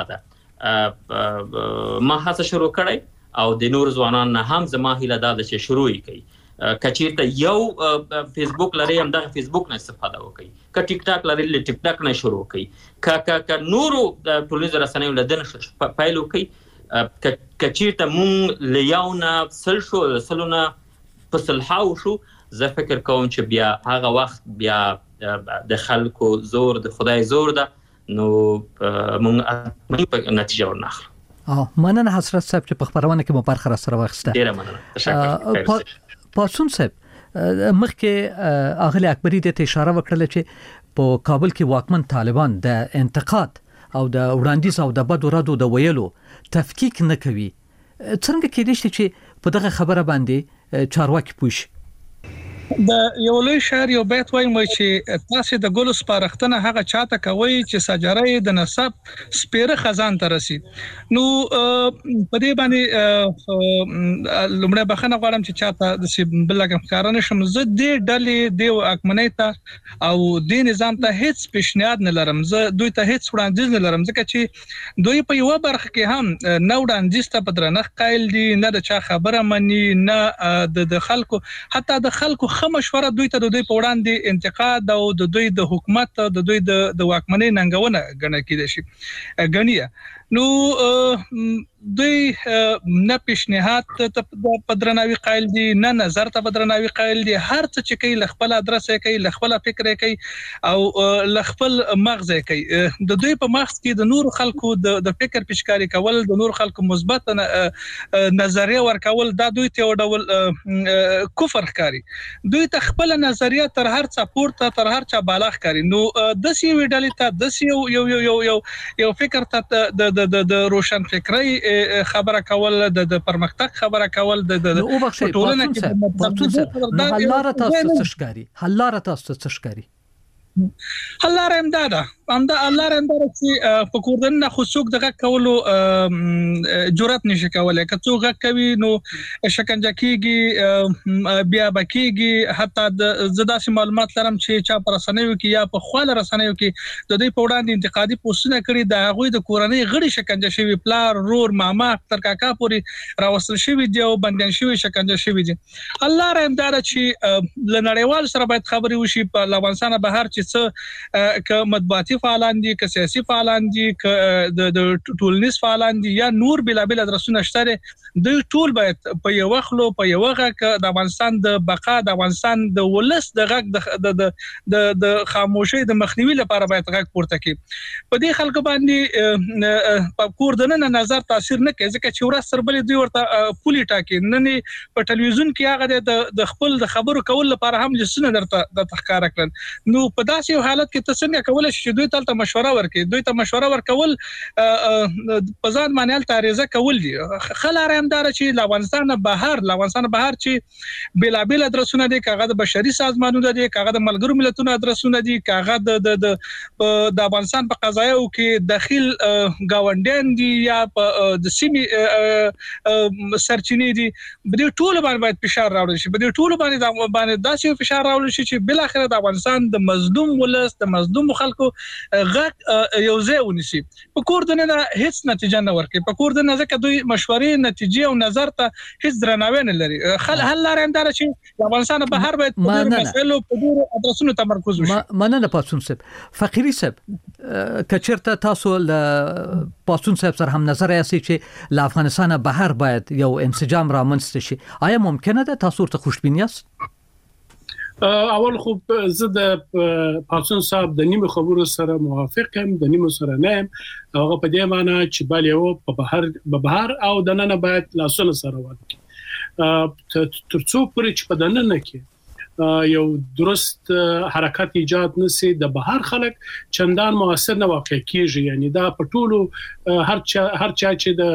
[SPEAKER 6] ده ما هڅه شروع کړی او د نور ځوانان نه هم زما هیله دا ده چې شروع کړي کچیرته یو فیسبوک لري هم دغه فیسبوک نه استفاده وکړي ک ټیک ټاک لري له ټیک ټاک نه شروع کړي ک نورو د ټولنیزو رسنیو له دنه پایلو کوي کچیرته مونږ له یو نه سلونه په صلحاو شو زه فکر کوم چې بیا هغه وخت بیا د خلکو زور د خدای زور ده نو مونږ په نتیجه ورناخلو
[SPEAKER 3] مننه حسرت صاحب چې په خبرونه کې مو برخه سره واخیسته
[SPEAKER 6] ډیره مننه تشکر
[SPEAKER 3] پاسون صاحب مخکې اغلی اکبری د اشاره وکړه چې په کابل کې واکمن طالبان د انتقاد او د وړاندیز او د بدو ردو د ویلو تفکیک نه کوي. څنګه کېدای شي چې په دغه خبره باندې چارواکي پوه شي؟
[SPEAKER 5] د یو لوی شعر یو بیت وایم چې تاسو د ګلو سپارښتنه هغه چاته کوي چې سجره د نسب سپیره خزان ته رسی. نو په دې باندې لمړی بخنه غواړم چې چاته د بلګم کارونه شم زه د ډلې د حکومت ته او د نظام ته هیڅ پیشنهاد نه لرم. زه دوی ته هیڅ وړاندیز نه لرم ځکه چې دوی په یو برخه کې هم نه وړاندیز ته بدرنه قایل دي، نه د چا خبره مني، نه د خلکو حتی د خلکو مشوره دوی ته د دوی په وړاندې انتقاد او د دوی د حکومت د دوی د واکمنۍ ننګونه ګڼل کېدای شي غنیه. نو دوی نه پیشنهاد ته بدرناوي قائل دي، نه نظر ته بدرناوي قائل دي. هر څه چې کوي خپل ادرس کوي، خپل فکر کوي او خپل مغز کوي. د دوی په مغز کې د نور خلکو د فکر پیشکاری کول، د نور خلکو مثبت نظریه ورکول دا دوی ته ډول کفر ښکاري. دوی ته خپل نظریه تر هر څه پورته تر هر څه بالا ښکاري. نو د سی ویډل ته د سی یو فکر ته د روشن فکرۍ خبره کول، د پرمختګ خبره کول، د ټولنه کې
[SPEAKER 3] حل لاره تاسو څه ښکاري؟
[SPEAKER 5] حل لاره امداده الله رندره چې په کوردن نه خصوص دغه کولو جرأت نشي کولای. که څوک کوي نو شکنجه کیږي، بیا بکیږي. حتی د زداسي معلومات لرم چې چا پر رسنیو کې یا په خواله رسنیو کې د دې په وړاندې انتقادي پوسټونه کړي، د هغه د کورنۍ غړي شکنجه شوی، پلار، رور، ماما تر کاکا پورې راوستل شوی دي او بندیان شوی، شکنجه شوی دي. الله رندره چې لنړیوال سره باید خبري وشي په افغانستان بهر چې څه مطبوعاتي فعالان دي، که سیاسي فعالان دي، که د ټولنیز فعالان دي یا نور بلابل ادرسونه شته، دوی ټول باید په یو وخت په یو وخت د افغانستان د بقا، د افغانستان د ولس د غږ د خاموشي د مخنیوي لپاره باید غږ پورته کړي. په دې خلکو باندې په کوردن نظر تاثیر نه کوي ځکه چې ورځ سره بل دوی ورته پولي ټاکي. نن په ټلویزیون کې هغه د خپل د خبرو کول لپاره هم لسونه درته د تخکار کړل. نو په داسې یو حالت کې تاسو څنګه کولای شئ دوی ته مشوره ورکړي؟ دوی ته مشوره ورکول په ځان باندې تعریضه کول دي. خلاره همدار چې افغانستان بهر چې بلابل ادرسونه دي، کاغه د بشري سازمانونو دي، کاغه د ملګرو ملتونو ادرسونه دي، کاغه د افغانستان په قضایو کې داخل گاونډیان دي یا د سیمې سرچینې دي. بده ټول باندې فشار راوړل شي، بده ټول باندې داسې فشار راوړل شي چې بل اخر د افغانستان د مظلوم ولس، د مظلوم خلکو غږ یو ځای ونیسي. په کوردن نه هیڅ نتیجه نه ورکړي. په کوردن ځکه دوی مشورې، نتیجې او نظر ته هیڅ درناوی نه لري. حل لاره همدار چې افغانستان بهر باید په ډیرو مسایلو په ډیرو ادرسونو تمرکز وشي.
[SPEAKER 3] مننه پاتون صاحب. فقیری صاحب، کچرته تاسو له پاتون صاحب سره هم نظر یاست چې له افغانستان بهر باید یو انسجام رامنځته شي، آیا ممکنه ده؟ تاسو ورته خوشبین یاست؟
[SPEAKER 4] اول خو زه د پاتون صاحب د نیمه خبرو سره موافق یم، د نیمه سره نه یم. هغه په دې معنی چې بل یو په بهر او د نن باید لاسونه سره ورکړي ترڅو پرې چې په دننه کې یو درست حرکت ایجاد نشي، د بهر خلک چندان موثر نه واقع کیږي. یعنی دا په ټولو هر چا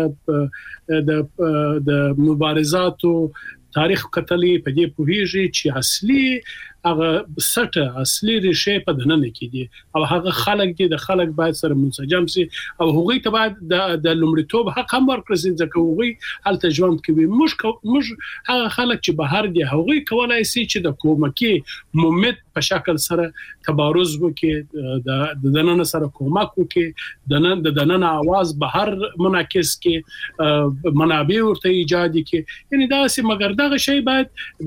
[SPEAKER 4] چې د مبارزاتو تاریخ کتلې په دې پوهیږي چې اصلي هغه سټه اصلي ریشه په دننه کې دي او هغه خلک دي. د خلک باید سره منسجم سي او هغوی ته باید د لومړیتوب حق هم ورکړي ځکه هغوی هلته ژوند کوي. موږ هغه خلک چې بهر دي هغوی کولای شي چې د کومکی مومت په شکل سره تبارز وکړي، د دننه سره کومک وکړي، د دننه आवाज بهر منعکس کړي، منابع ورته ایجاد کړي. یعنی دا سي مګر دغه شی باید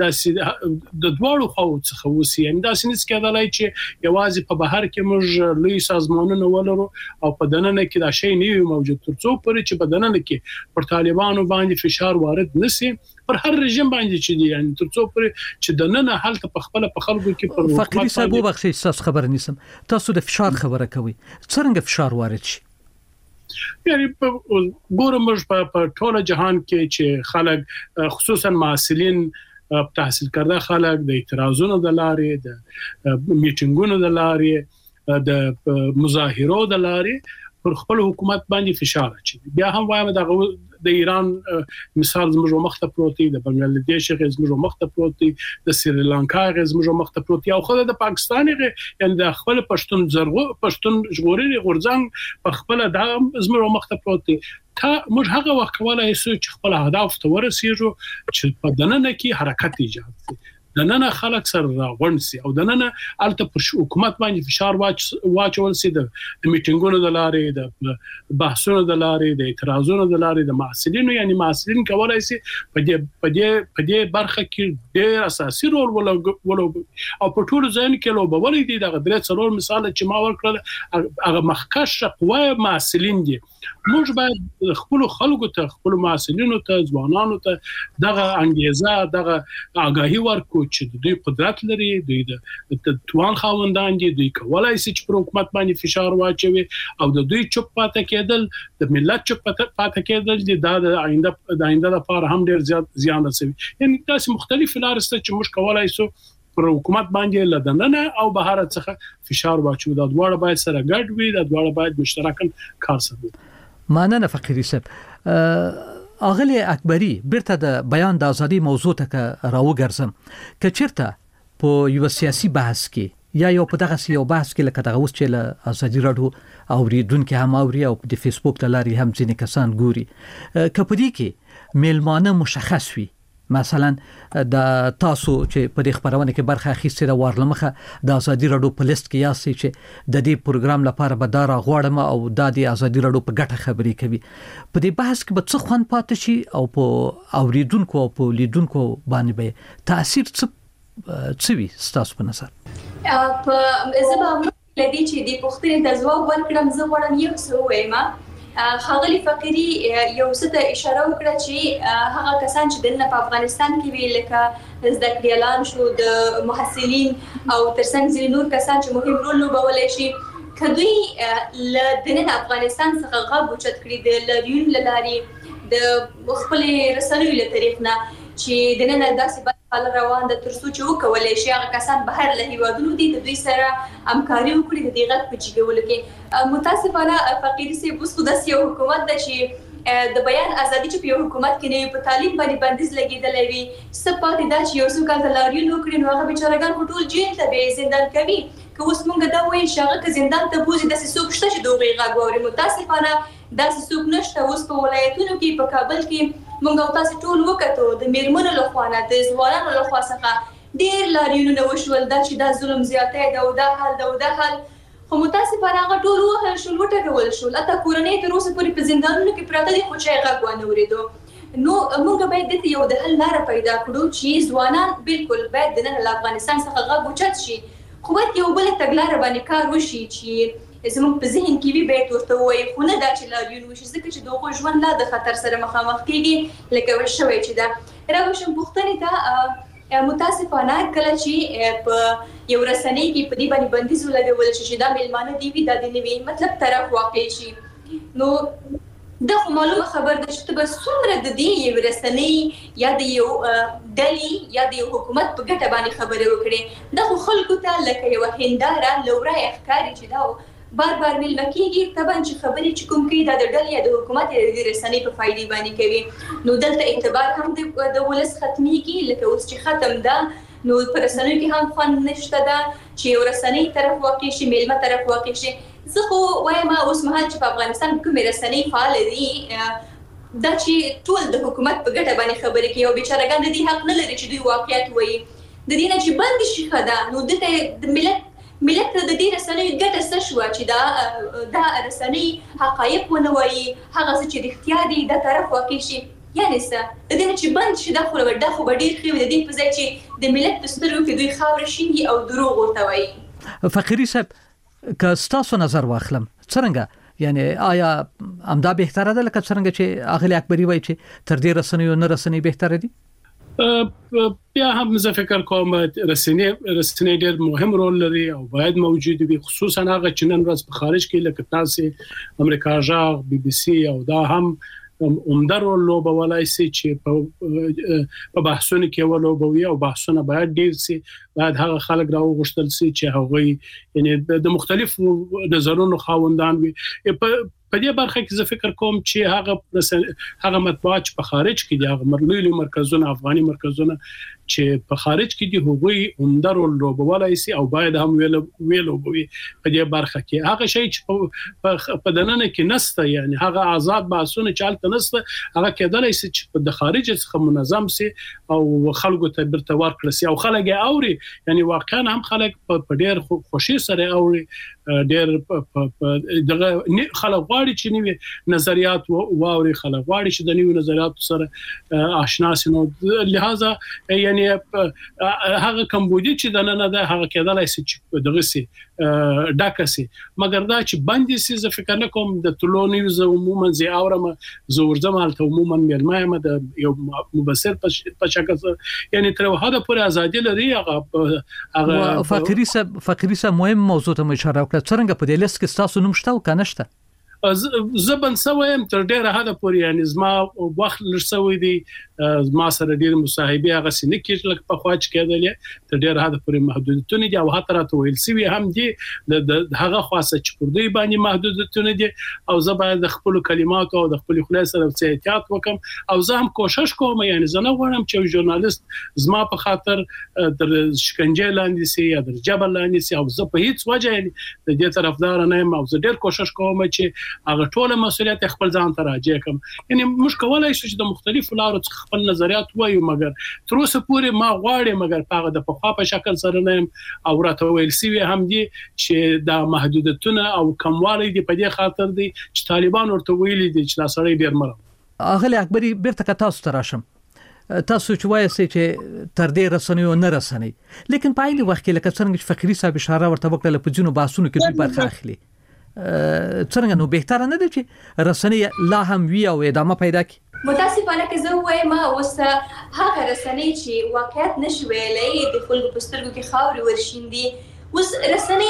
[SPEAKER 4] د دواړو خواو څخه وسی. یعنی دا سنس کېدلای چې یوازې په بهر کې موږ لوی سازمانونه ولرو او په دننه کې دا شی نه موجود ترڅو پرې چې په دننه کې پر طالبانو باندې فشار وارد نشي، پر هر رژیم باندې چې دي. یعنی ترڅو پرې چې دننه حالت په خپل په خلکو کې پر
[SPEAKER 3] فقیری صاحب وبخښئ تاسو خبر نیسم، تاسو د فشار خبره کوي، څنګه فشار وارد شي؟
[SPEAKER 4] یعنی ګورم موږ په ټوله جهان کې چې خلک خصوصا معسلین تحصیل کرده خلک د اعتراضونو د لارې د میټینګونو د لارې د مظاهرو د لارې پر خپل حکومت باندې فشار اچوي. بیا هم وایم د ایران مثال زموږ مخته پروت دی، د بنگلاديش زموږ مخته پروت دی، د سریلانکا زموږ مخته پروت دی، او خو د پاکستان یعنی د خپل پښتون ژغورنې غورځنګ په خپل د زموږ مخته پروت دی. موږ هغه وخت کولای شو چې خپل اهداف ته ورسیږو چې په دننه کې حرکت ایجاد کړي، دننه خلک سره راغونډ سي او دننه الته پر حکومت باندې فشار واچول سي د میټینګونو د لارې، د بحثونو د لارې، د اعتراضونو د لارې، د محصلینو یعنی محصلین کولای سي په دې برخه کې ډېر اساسي رول ولوبي او په ټولو ځین کې لوبولې دي. د درې څلور مثال چې ما ورکړل هغه مخکش قوه محصلین دي. موږ باید خپل خلکو ته، خپل محصلینو ته، ځوانانو ته دغه انګیزه، دغه آگاهی ورکو چې دوی قدرت لري، دوی د توان خاوندان دي، دوی کولای شي چې پر حکومت باندې فشار واچوي او د دوی چوپ پاتې کېدل، د ملت چوپ پاتې کېدل دي د آینده لپاره هم ډېر زیان رسوي. یعنی تاسو مختلف لارې چې موږ کولای شو پر حکومت باندې لدننه او بهر څخه فشار واچو. دا دواړه باید سره ګډ وي، دا دواړه باید مشترکاً کار سره.
[SPEAKER 3] مننه فقیری صاحب. اغلی اکبری بیرته د بیان د ازادي موضوع ته راوګرځم. کچرته په یو سیاسي بحث کې یا یو په دغه یو بحث کې لکه دغه اوس چې له ازادي راډیو اوریدونکو هم اوري او د فیسبوک لاري هم ځینې کسان ګوري، کپدی کې میلمانه مشخص وي، مثلا د تاسو چې په دې خبرونه کې برخه اخیسته د وارلمخه د ازادي راډیو په لیست کې یاسي چې د دې پروګرام لپاره به دارا غوړم او د ازادي راډیو په ګټه خبرې کوي. په دې بحث کې به څه خوان پاتې شي او په اوریدونکو او په لیدونکو باندې به تاثیر څه وي ستاسو په نظر؟
[SPEAKER 7] په زبا لدی چې د پوښتنې د ځواب ورکړم، زه غواړم یو څه وایم. خاغلی فقيري یو څه ته اشاره وکړه چې هغه کسان چې دلته په افغانستان کې وی لکه زده کړيالان شو، د محصلین او ترڅنګ ځینې نور کسان چې مهم رول لوبولای شي، کدوې ل دننه افغانستان څخه غږ اوچت کړي د لریون لاري د خپل رسنیو له طریق نه چې دننه داسې حال روان د ترڅو چې وکولای شي هغه کسان بهر له هیوادونو دي د دوی سره همکاري وکړي د دې غږ په جګول کې. متاسفانه فقيري سي بوس خو د یو حکومت د شي د بیان ازادي چې په حکومت کې نه په تعلیم باندې بندیز لګیدلې وي، سپاتې دا چې یو څو کال د لاریون وکړي نو هغه بیچارهګان ټول جیل ته به زندان کوي. که اوس مونږ دا وایي چې هغه که زندان ته بوزي د څوک شته چې دوی غږ واوري. متاسفانه دا څوک نشته. اوس په ولایتونو کې په کابل کې مونږ تاسو ټول وکړو د میرمنو له خوا نه د ځوانانو له خوا څخه ډیر لاریونونه وشول دا چې دا ظلم زیاته دی او دا حال خو متاسفانه هغه ټول وهل شول، وټکول شول، اته کورنۍ تر اوسه پورې په زندانونو کې پراته دي خو چې غږ ونه اورېدو. نو موږ باید د یو د حل لار پیدا کړو چې ځوانان بالکل باید د نن افغانستان څخه غږ اوچت شي، خو باید یو بل تګلارې باندې کار وشي چې زموږ په ذهن کې وي باید ورته وایي، خو نه دا چې لاریون وشي ځکه چې دغه ژوند لا د خطر سره مخامخ کېږي لکه وشوي چې دا راوښم پوښتنې ته. متاسفانه کله چې په یو رسنۍ کې په دې باندې بندیز ولګول شي چې دا میلمانه دی وي دا د نوي مطلب طرف واقع شي، نو دا معلومه خبر ده چې به څومره د دې یو رسنۍ یا د یو ډلې یا د یو حکومت په ګټه باندې خبرې وکړي. دا خو خلکو ته لکه یو هنداره لورای ښکاري چې دا بار ملمه کېږي. طبعا چې خبرې چې کوم کوي دا د ډلې د حکومت د رسنۍ په فائدې باندې کوي، نو دلته اعتبار هم د ولس ختميږي لکه اوس چې ختم ده نو پر رسنیو کې هم خوند نشته ده چې یو رسنۍ طرف واقع شي، میلمه طرف واقع شي. زه خو وایم اوس مهال چې په افغانستان کومې رسنۍ فعال دي دا چې ټول د حکومت په ګټه باندې خبرې کوي او بیچارهګان د دې حق نه لري چې دوی واقعیت وایي. د دې نه چې بند شي خدا نو د ملت د دې رسنۍ ګټه څه شو چې دا رسنۍ حقایق ونه وایي، هغه څه چې اختیار دي د طرف واقع شي. یعنی څه د دې چې بند شي دا خو ډیر خو د دې په ځای چې د ملت په سترګو کې دوی خاور شي او دروغ ورته وایي.
[SPEAKER 3] فقيري صاحب که تاسو نظر واخلم څنګه یعنی آیا امدا بهتره ده لکه څنګه چې اغلی اکبری وایي چې تر دې رسنۍ نه رسنۍ بهتره دي؟
[SPEAKER 4] بیا هم زه فکر کوم رسنۍ ډېر مهم رول لري او باید موجود وي، خصوصا هغه چې نن ورځ په خارج کې لکه تاسو امریکا ژغ، بي بي سي او دا هم عمده رول لوبولای شي چې په بحثونو کې ولوبوي او بحثونه باید ډیر شي باید هغه خلک راوغښتل شي چې هغه یعنی د مختلفو نظرونو خاوندان وي په دې برخه کې زه فکر کوم چې هغه مطبوعات په خارج کې دي هغه مرلوي مرکزونه افغاني مرکزونه چې په خارج کې دي هغوی عمده رول لوبولای شي او باید هم ویلوبوي په دې برخه کې هغه شی چې په دننه کې نسته یعنی هغه آزاد بحثونه چالت نسته هغه کېدلای شي چې د خارج څخه منظم شي او خلکو ته برته ورکړي شي او خلک اوري یعنی واقعا هم خلک په ډېر خوشي سره اوري ډېر دغه خلک غواړي چې نوې نظریات واوري خلک غواړي چې د نوې نظریاتو سره آشنا شي نو لہذا یعنی هغه کمبودي چې د نن ده هغه کېدلای شي چې دغه سي ډاکسي مګر دا چې باندې سي زه فکر نه کوم د ټولونیز عموما زی اورم زورځم حالت عموما مېلمه د یو مبصر په شکل یعنی تر هغه پورې ازادي لري هغه
[SPEAKER 3] فقري سه مهم موضوع ته اشاره وکړه څنګه په دې لیست کې تاسو نوم شته او کنه شته
[SPEAKER 4] زبن سویم تر ډیره حد پورې یعنی زما وخت لرسوي دي ما سره ډیر مصاحبه هغه سینه کې لکه په خواج کېدلې تر ډیره حد پورې محدودیتونه دي او هتر ته ویل سوي هم دي د هغه خاصه چې پر دوی باندې محدودیتونه دي او زه باید د خپل کلمات او د خپل خلاص سره احتیاط وکم او زه هم کوشش کوم یعنی زه نه غواړم چې ژورنالیست زما په خاطر در شکنجه لاندې سي یا در جبل لاندې سي او زه په هیڅ وجه یعنی د دې طرفدار نه یم او زه ډیر کوشش کوم چې هغه ټول مسؤلیت خپل ځان ته راځي کوم یعنی موږ کولای شو چې د مختلفو لارو څخه خپل نظریات وایو مګر تر اوسه پورې ما غواړم مګر هغه د پخوا په شکل سره نه او راته ویل سوي هم دي چې د محدودیتونه او کموالی دي په دې خاطر دي چې طالبان ورته ویلي دي چې دا سړی ډیر مړ
[SPEAKER 3] اغلی اکبري بیرته تاسو ته راشم تاسو چې وایي چې تر دې رسنیو نه رسنی لیکن په ایله وخت کې لکه څنګه چې فقري صاحب اشاره ورته وکړه په جنو باسونو کې دوی برخه اخلي څنګه نو بهتره نه دي چې رسنی لا هم وی او ادامه پیدا کړي
[SPEAKER 7] متاسفانه که زه وایم اوس هغه رسنی چې واقعیت نشي ویلای د خلکو په سترګو کې خاوري ورشيندي اوس رسنی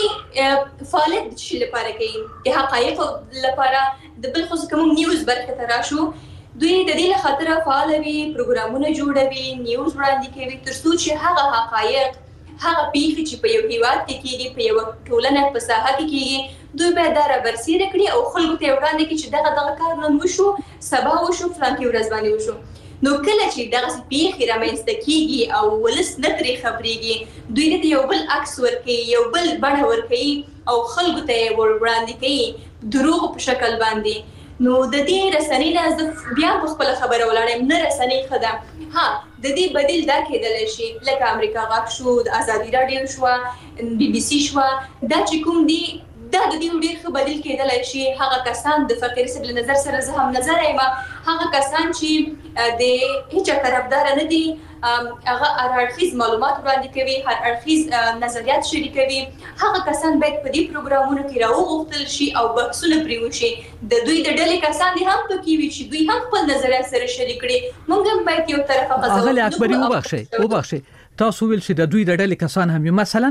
[SPEAKER 7] فعالیت شي لپاره کوي د حقایق لپاره د بل خصوص کوم نیوز برخه تراشو دوی د دې لپاره فعال وي پروګرامونه جوړوي نیوز وړاندې کوي ترڅو چې هغه حقایق هغه پیښې چې په یو هیواد کې کېږي په یو ټولنه په ساحه کې کېږي دوی به دا برسېره کړي او خلکو ته وړاندې کړي چې دغه کار نن وشو سبا وشو فلان کې ورځ باندې وشو نو کله چې دغه پیښې رامنځته کېږي او ولس نه ترې خبرېږي دوی ته یو بل عکس ورکوي یو بل بڼه ورکوي او خلکو ته وړاندې کوي دروغ په شکل باندې نو د دې رسنۍ نه بیا په خپل خبره ولاړم نه رسنۍ خدا ها د دې بدیل دا کېدل شي لکه امریکا غاک شو د ازادي رادیو شو بي بي سي شو دا چې کوم دي دا د دې ډېر ښه بدیل کېدل شي هغه کسان د فقیر سره نظر سره زه هم نظر ایم هغه کسان چې د هیڅ طرفدار نه دي هغه اړخیز معلومات وړاندې کوي هر اړخیز نظریات شریکوي هغه کسان باید په دې پروګرامونو کې راوغوښتل شي او بحثونه پرې وشي د دوی د ډلې کسان دي هم پکې وي چې دوی هم خپل نظریات سره شریک کړي موږ هم باید یو طرفه قضاوت
[SPEAKER 3] اغلی اکبري وبخشي تاسو ویل چې د دوی د ډلې کسان هم مثلا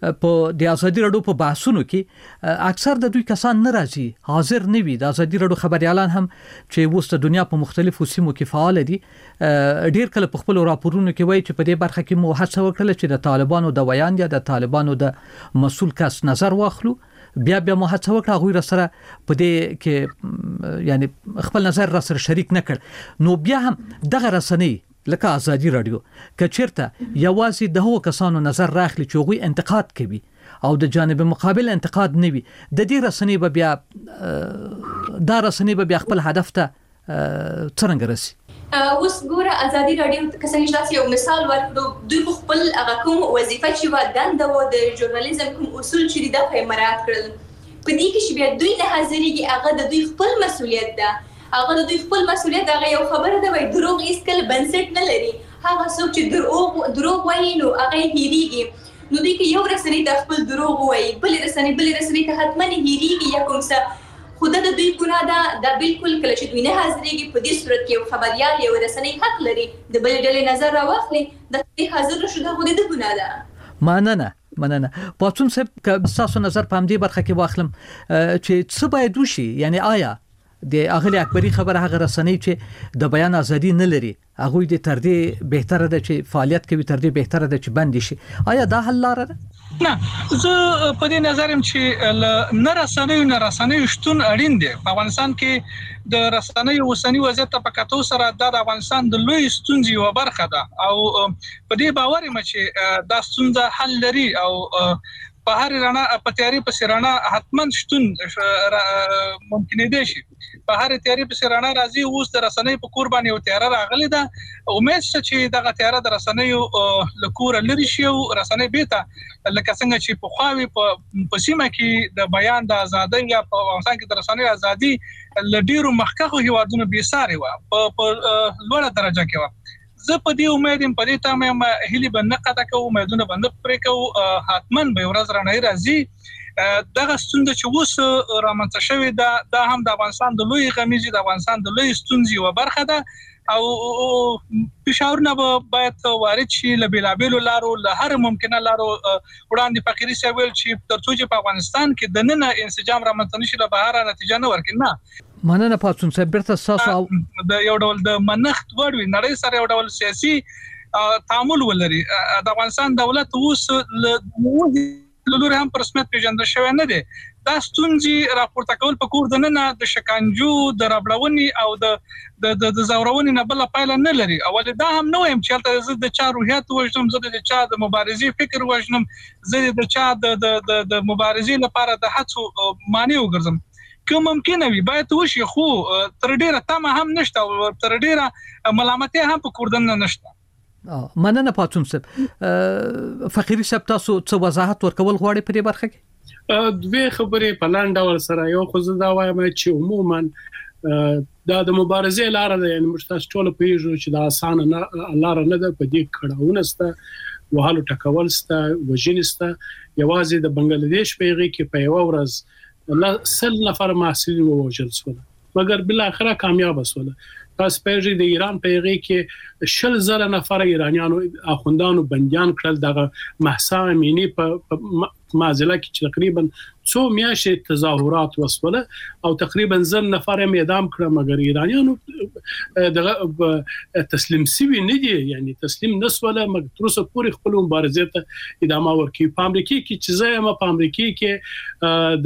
[SPEAKER 3] په د ازادي رادیو په بحثونو کې اکثر د دوی کسان ناراضي حاضر نه وي د ازادي رادیو خبريالان هم چې وسته دنیا په مختلفو سیمو کې فعال دي ډیر کله په خپل راپورونو کې وایي چې په دې برخه کې مو هڅه وکړه چې د طالبانو د ویان یا د طالبانو د مسول کس نظر واخلو بیا مو هڅه وکړه غوړه سره په دې کې یعنی خپل نظر را سره شریک نکړ نو بیا هم دغه رسنۍ لکه ازادي رادیو کچرته یوازې دغه کسانو نظر راخلي چې غوي انتقاد کوي او د جانب مقابل انتقاد نه وي د دې رسنۍ به بیا دا رسنۍ به بیا خپل هدف ته څنګه رسي
[SPEAKER 7] اوس ګوره ازادي رادیو کسانګ تاسو یو مثال ورکړو دوی خپل هغه کوم وظیفه چې ودانده و د ژورنالیزم کوم اصول چې د خیمرات کړل په دې کې چې بیا دوی نه حاضرېږي هغه د دوی خپل مسؤلیت ده هغه د دوی خپل مسؤلیت هغه یو خبره ده وای دروغ هیڅکله بنسټ نه لري هغه څوک چې دروغ وایي نو هغه هېریږي نو دوی کې یو رسنۍ د خپل دروغ وایي بل رسنۍ ته حتما هېریږي یا کوم څه خو د دوی ګناه ده دا بالکل کله چې دوی نه حاضرېږي په دې صورت کې یو خبريال یو رسنۍ حق لري د بل ډلې نظر راوخلي د دې حاضر شو د غوډې د ګناه ده
[SPEAKER 3] مننه پاتون صاحب که تاسو نظر په دې برخه کې واخلم چې څه باید وشي یعنی آیا د اغلی اکبري خبره هغه رسنۍ چې د بیان ازادي نه لري هغه د تر دې بهتره ده چې فعالیت کوي تر دې بهتره ده چې بند شي. آیا دا حل لاره ده؟
[SPEAKER 5] نه، زه په دې نظرم چې نه رسنۍ شتون اړین دی. په افغانستان کې د رسنۍ اوسنی وضعیت په کتو سره د افغانستان د لوی ستونزې یو برخه ده او په دې باور یم چې دا ستونزه حل لري او په هر رڼا په تیاری په سرانه حتمان شتون ممکن دی شي. په هر تیاری په سرانه راځي. اوس د رسنۍ په کور باندې یو تیار راغلی ده. امید شته چې دغه تیار د رسنۍ لکور لري شي او رسنۍ بیته لکه څنګه چې په خواوي په سیمه کې د بیان د ازادۍ یا په افغانستان کې د رسنۍ ازادي لډیرو مخکخو هیوادونو به ساري و په لوړه درجه کې و. زه په دې امیدم په دې تمام هلي بنه قطع کوم امیدونه باندې پرې کوم حتمان به ورځ رانه راځي. دغه ستونزه چې اوس رامنځته شوې ده دا هم د افغانستان د لوی غمیزي د افغانستان د لوی ستونزې و برخه ده او فشارونه باید وارد شي له بیلابیلو لارو له هر ممکنه لارو وړاندې فقيري سویل چې ترڅو چې په افغانستان کې د نن انسجام رامنځته نشي له بهر نتیجه نه ورکړي. نه
[SPEAKER 3] مننه پاتون صاحب برته تاسو
[SPEAKER 5] د یو ډول د منښت وړوي نړۍ سره یو ډول سیاسي تعامل ولري. د افغانستان دولت اوس له لوري هم پر رسمیت پیژندل شوی نه دی. دا ستونزې راپورته کول په کور د نن د شکنجو د ربړونی او د زورونی نه بل پایله نه لري. اول دا هم نو يم چې زه د چا روحیت وژنم، زه د چا د مبارزې فکر وژنم، زه د چا د مبارزې لپاره د هڅو معنی وګرځم. که ممکن وي باید وشي خو تر ډیره تمه هم نشته او تر ډیره ملامتي هم په کوردن نشته.
[SPEAKER 3] مننه پاتون صاحب. فقيري صاحب تاسو څه وضاحت ورکول غواړئ په دې برخه کې؟
[SPEAKER 4] دوی خبرې په لاندې ډول سره یو خو زه دا وایم چې عموما دا د مبارزې لار ده. یعنی موږ تاسو ټول پیژنو چې دا اسانه نه لار نه ده. په دې کړهونه سته وهالو ټکول سته وژنسته. یوازې د بنگلاديش په هغه کې په یو ورځ سل نفر محصلین ووژل شول مګر بل اخره کامیاب شول. تاسو په د ایران په هغه کې 100,000 نفر ایرانیانو اخوندانو بنديان کړل. دغه محسا امینی په معزله کې تقریبا 100 میاشتې تظاهرات وسوله او تقریبا 100 نفر اعدام کړه مګر ایرانیانو دغه تسلیم سوي نه دي. یعنی تسلیم نسوله مګر تر اوسه پورې خپل مبارزه ته ادامه ورکوي. په امریکا کې چې زه ما په امریکا کې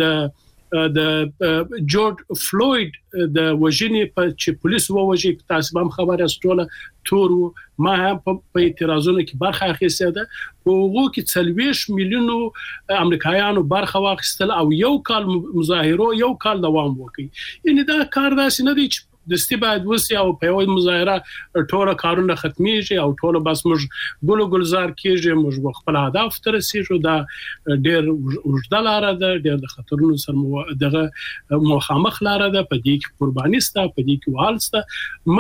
[SPEAKER 4] د جورج فلوید د وژنې په چې پولیس ووجي تاسو هم خبره استوله تور ما هم په اعتراضونو کې برخه اخیسته ده. په هغه کې 40 میلیونو امریکایانو برخه واخیستل او یو کال مظاهره یو کال دوام وکړي. یعنی دا کار داسې نه دی چې دستي باید وسی او په یو مظاهره ټول کارونه ختميږي او ټول بس موږ ګلزار کیږي موږ خپل هدف تر رسیدو. دا ډېر وژدل لاره ده، ډېر د خطرونو سره دغه مخامخ لاره ده. په دې کې قرباني سته، په دې کې والسته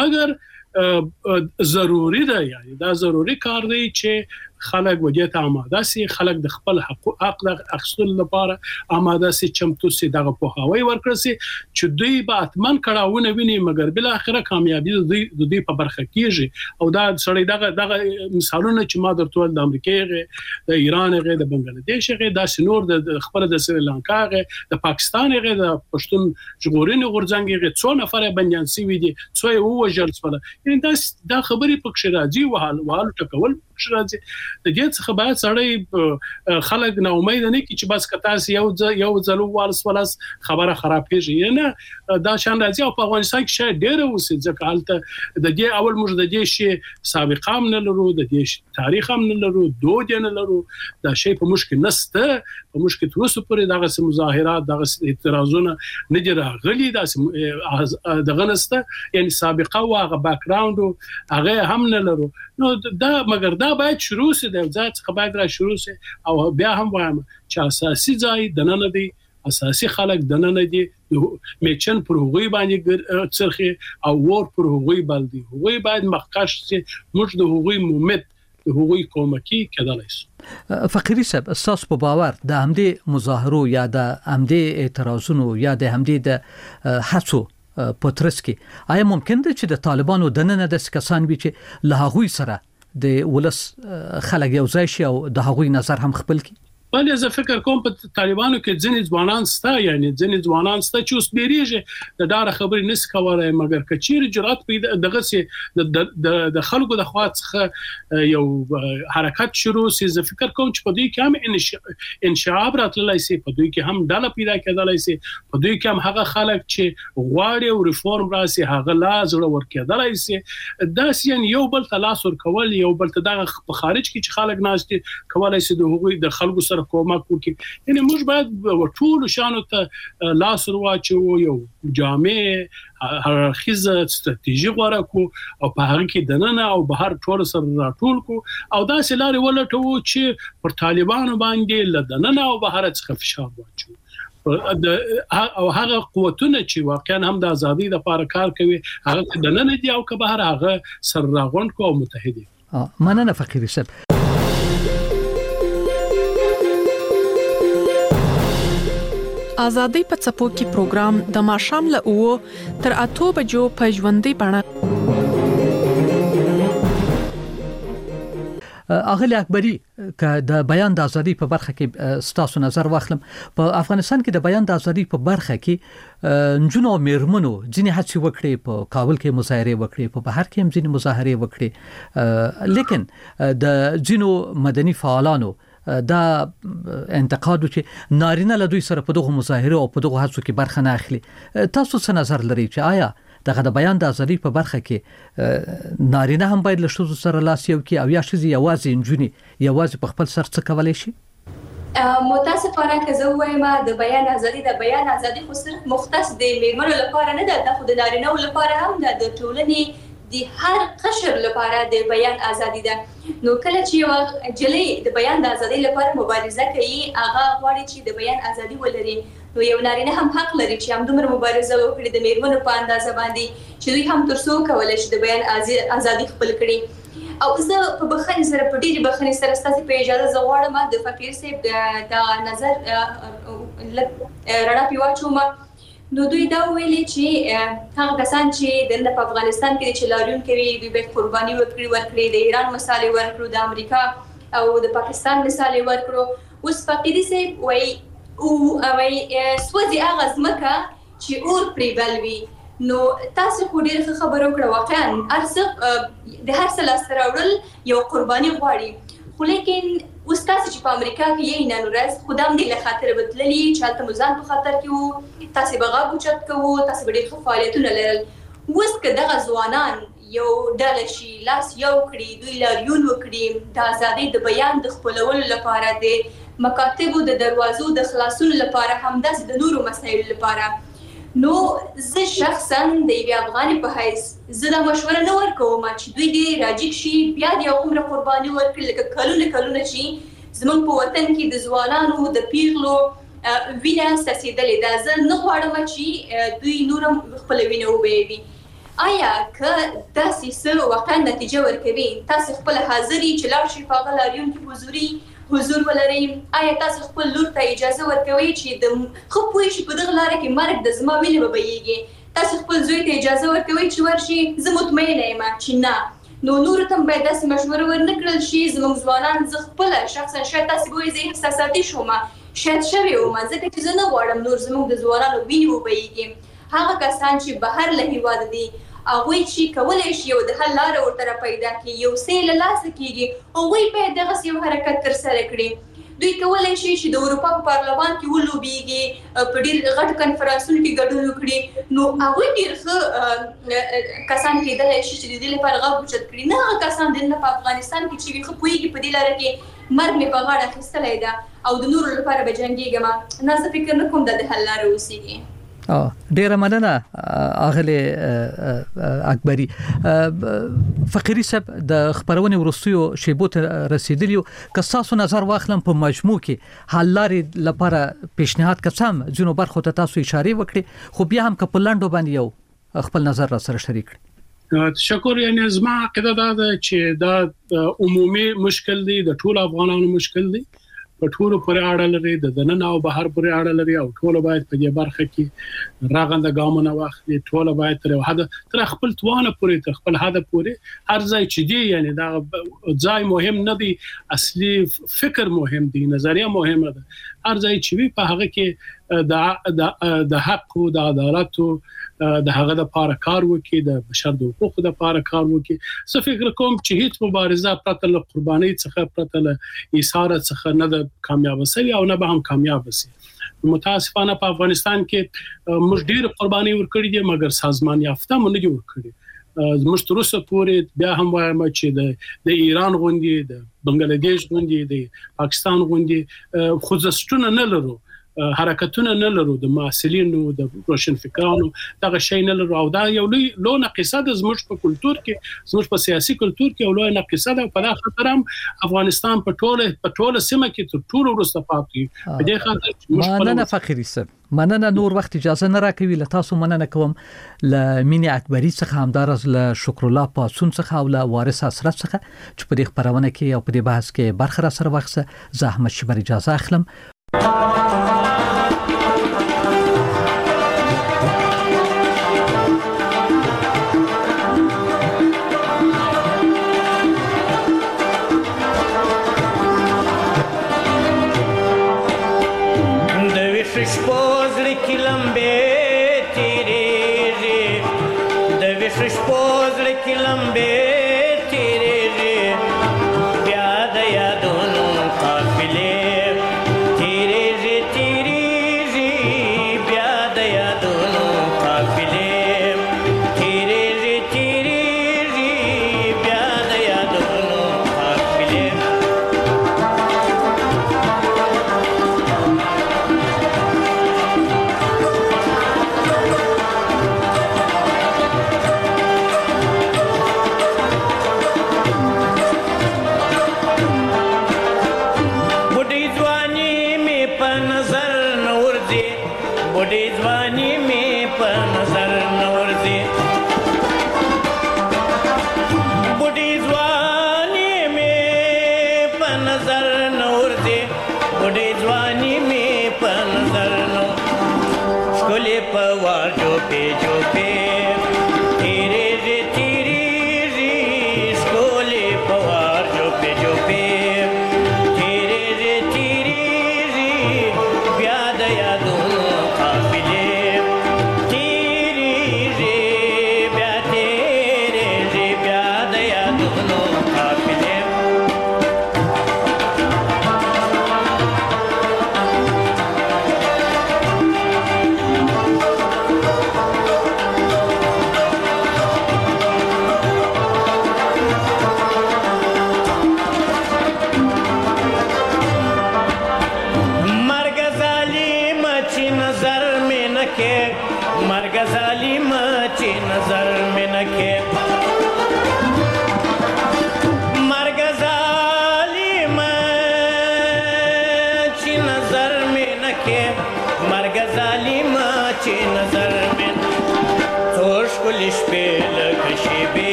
[SPEAKER 4] مګر ضروری ده. یعنی دا ضروری کار دی چې خلک وجه ته آماده سي، خلک د خپل حق د اخیستلو لپاره آماده سي، چمتو سي، دغه په هواي ورکړي سي چې دوی به اتمن کړهونه ویني مګر بل اخره کامیابی د دوی په برخه کیږي. او دا سړی دغه مثالونه چې ما درته د امریکا، د ایران، د بنگلاديش، د سنور، د خپل د سریلانکا، د پاکستان، د پښتون ژغورنې غورځنګ څو نفر بنديان سوي دي، څو یو وژل شول. یعنی دا خبري پکښ راځي وهال ټکول پکښ راځي. د دې څخه باید سړی خلک نه امید نه کی چې بس کتاس یو ځلو والس ولاس خبره خراب کیږي. نه دا شان راځي او په افغانستان کې شاید ډېر اوسې ځکه حالت د دې اول موږ د دې شی سابقه هم نه لرو، د دې تاریخ هم نه لرو، دود نه لرو. دا شی په مشکل نسته. په مشکل تر اوسه پورې دغه مظاهرات دغه اعتراضونه نه دي راغلي. دا دغه نسته یعنی سابقه او هغه بیک ګراوند هغه هم نه لرو. نو دا مګر دا باید شروع سي د ځات څخه باید را شروع سي. او بیا هم وایم چې اساسي ځای د نن دی، اساسي خلک د نن دی. میچن پر هغوی باندې څرخي او ور پر هغوی باندې هغوی باید مخکش سي. موږ د هغوی مومت د هغوی کومکی کېدلای شي.
[SPEAKER 3] فقيري صاحب اساس په باور د همدې مظاهرو یا د همدې اعتراضونو یا د همدې د حڅو په ترڅ کې آیا ممکن ده چې د طالبانو د نن د کسان وي چې له هغوی سره د ولس خلک یو ځای شي او د هغوی نظر هم خپل کړي؟
[SPEAKER 4] بل زه فکر کوم په طالبانو کې ځینې ځوانان ستا یعنی ځینې ځوانان ستا چې اوس بیریږي د ډاره خبرې نس کولای مګر کچیر جرأت پیدا دغه سي د خلکو د خوا څخه یو حرکت شروع سي زه فکر کوم چې په دوی کې هم انشعاب راتللی سي په دوی کې هم ډله پیدا کېدلای سي په دوی کې هم هغه خلک چې غواړي او ریفورم راسي هغه لا زړه ورکېدلای سي داسې یو بل تلاش ورکول یو بل ته د خارج کې چې خلک ناشته کولای سي د هغوی د خلکو سره کومک وکړي یعنی موږ باید ټول شانو ته لاس ورواچو یو جامع هرخیزه ستراتیژي غوړه کو او په هغه کې دننه او بهر ټول سره راټول کو او دا سلاري ولټو چې پر طالبانو باندې لدننه او بهر څخه فشار واچو او هغه قوتونه چې واقعا هم د ازادي لپاره کار کوي هغه دننه دي او که بهر هغه سر راغونډ کو او متحد
[SPEAKER 3] مننه فقیری صاحب.
[SPEAKER 8] آزادۍ په څپو کې پروګرام د ماښام له 9 تر 8 بجو په ژوندۍ بڼه.
[SPEAKER 3] اغلی اکبری که د بیان د ازادي په برخه کې ستاسو نظر واخلم په افغانستان کې د بیان د ازادي په برخه کې نجونو میرمنو ځینې هڅې وکړي په کابل کې مظاهره وکړي په بهر کې هم ځینې مظاهره وکړي لیکن د ځینو مدني فعالانو دا انتقاد چې نارینه له دوی سره په دغه مظاهره او په دغه هڅو کې برخه نه اخلي تاسو څه نظر لرئ چې آیا دغه د بیان د ازادي په برخه کې نارینه هم باید له ښځو سره لاس یو کې او یا ښځې یوازې نجونې یوازې په خپل سر څه کولای شي؟
[SPEAKER 7] متاسفانه که زه وایم د بیان ازادي خو صرف مختص د میرمنو لپاره نه ده خو د نارینه‌و لپاره هم ده د ټولنې د هر قشر لپاره د بیان ازادي ده نو کله چې یو جلې د بیان د ازادي لپاره مبارزه کوي هغه غواړي چې د بیان ازادي ولري نو یو نارینه هم حق لري چې هم دومره مبارزه وکړي د میرمنو په اندازه باندې چې دوی هم ترڅو کولای شي د بیان ازادي خپل کړي او زه په بخښنې سره په ډېرې بخښنې سره ستاسو په اجازه زه غواړم د فقیر صاحب د نظر رڼا پې واچوم نو دوی دا ویلي چې هغه کسان چې د افغانستان کې چې لاریون کوي دوی به قرباني ورکړي د ایران مثال ورکړو د امریکا او د پاکستان مثال ورکړو اوس فقیری صاحب وایي سوځي هغه ځمکه چې اور پرې بلوي نو تاسو خو ډېر خبرو کړو واقعا د هر څه لاسته راوړل یو قرباني غواړي خو لیکن اوس تاسو چې په امریکا کې یې نن ورځ خدام دې له خاطر بدللی چې تاسو مزان په خطر کې وو تاسو بغا بوچت کوو تاسو ډېر فعالیتونه لرل اوس که دغه ځوانان یو ډله شي لاس یو کړي دوی لاریون وکړي د ازادۍ د بیان د خپلولو لپاره د مکاتبو د دروازو د خلاصولو لپاره همداسې د نورو مسایلو لپاره نو زه شخصا د یوې افغانې په حیث زه دا مشوره نه ورکوم چې دوی دې راجګ شي بیا د هغومره قرباني ورکړي لکه کلونه چې زموږ په وطن کې د ځوانانو د پیغلو وینه څڅېدلې ده زه نه غواړم چې دوی نور هم خپله وینه وبهوي آیا که داسې څه واقعا نتیجه ورکوي تاسو خپله حاضر یې چې لاړ شئ په هغه لاریون کې حضور ولرئ آیا تاسو خپل لور ته اجازه ورکوئ چې د ښه پوه شي په دغه لاره کې مرګ د زما وینې به بهیږي تاسو خپل زوی ته اجازه ورکوئ چې ورشي زه مطمئنه یم چې نه نو نورو ته باید داسې مشوره ورنه کړل شي زموږ ځوانان زه خپله شخصا شاید تاسې به وایئ زه احساساتي شوم شاید شوې وم ځکه چې زه نه غواړم نور زموږ د ځوانانو وینې وبهیږي هغه کسان چې بهر له هېواده دي هغوی چې کولی شي یو د حل لاره ورته پیدا کړي یو څه له لاسه کېږي هغوی باید دغسې یو حرکت ترسره کړي دوی کولی شي چې د اروپا په پارلمان کې ولوبېږي په ډېر غټو کنفرانسونو کې ګډون وکړي نو هغوی ډېر ښه کسان کېدلی شي چې د دې لپاره غږ اوچت کړي نه هغه کسان دلته په افغانستان کې چې ښه پوهېږي په دې لاره کې مرګ مې په غاړه اخیستلی ده او د نورو لپاره به جنګېږم نه زه فکر نه کوم دا د حل لاره اوسېږي
[SPEAKER 3] ډیره مننه اغلی اکبری فقیری صاحب د خبرونه ورستیو شیبو ته رسیدلیو که تاسو نظر واخلم په مجموع کې حل لارې لپاره پیشنهاد کسم جنو برخو ته تاسو اشاره وکړي خو بیا هم که په لاندو باندې یو خپل نظر را سره شریک کړئ
[SPEAKER 4] تشکر یعنی زما عقیده ده چې دا عمومي مشکل دی د ټول افغانانو مشکل دی په ټولو پورې اړه لري د دننه او بهر پورې اړه لري او ټول باید په دې برخه کې راغنده ګامونه واخلي ټول باید تر خپل توانه پورې تر خپل هدف پورې هر ځای چې دی یعنی دا ځای مهم نه دی اصلي فکر مهم دی نظریه مهمه ده هر ځای چې وي په هغه کې د حق او د عدالت د هغه د لپاره کار وکړي د بشر د حقوقو د لپاره کار وکړي زه فکر کوم چې هیڅ مبارزه پرته له قرباني څخه پرته له ایثار څخه نه د کامیاب شي او نه به هم کامیاب شي متاسفانه په افغانستان کې موږ ډیر قرباني ورکړي دي مګر سازمان یافته مونږ نه ورکړي موږ تر اوسه پورې بیا هم وایم چې د ایران غوندي د بنگلاديش غوندي د پاکستان غوندي خوځښتونه نه لرو حرکتونه نه لرو د معاصلینو د روشنفکرانو دغه شی نه لرو او دا یو لوی نقصه ده زموږ په کلچر کې زموږ په سیاسي کلچر کې یو لوی نقصه ده په دغه خاطر هم افغانستان په ټوله سیمه کې تر ټولو وروسته پاتې په دې خاطر
[SPEAKER 3] مننه فخري صاحب مننه نور وخت اجازه نه راکوي له تاسو مننه کوم ل مینی اکبري څخه همدارز له شکر الله پاسون څخه او له وارث اسرت څخه چې په دې خبرونه کې او په دې بحث کې برخه را سره وخت زحمت شبر اجازه اخلم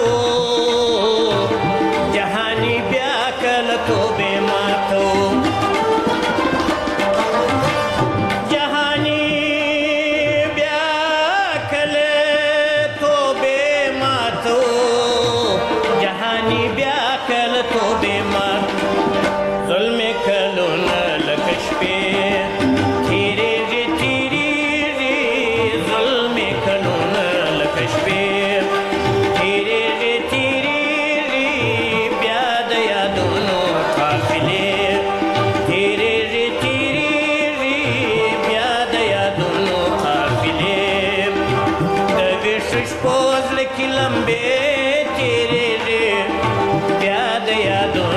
[SPEAKER 9] ماتو جهانی بیا کله توبه ماتو लंबे तेरे रे प्याद यादों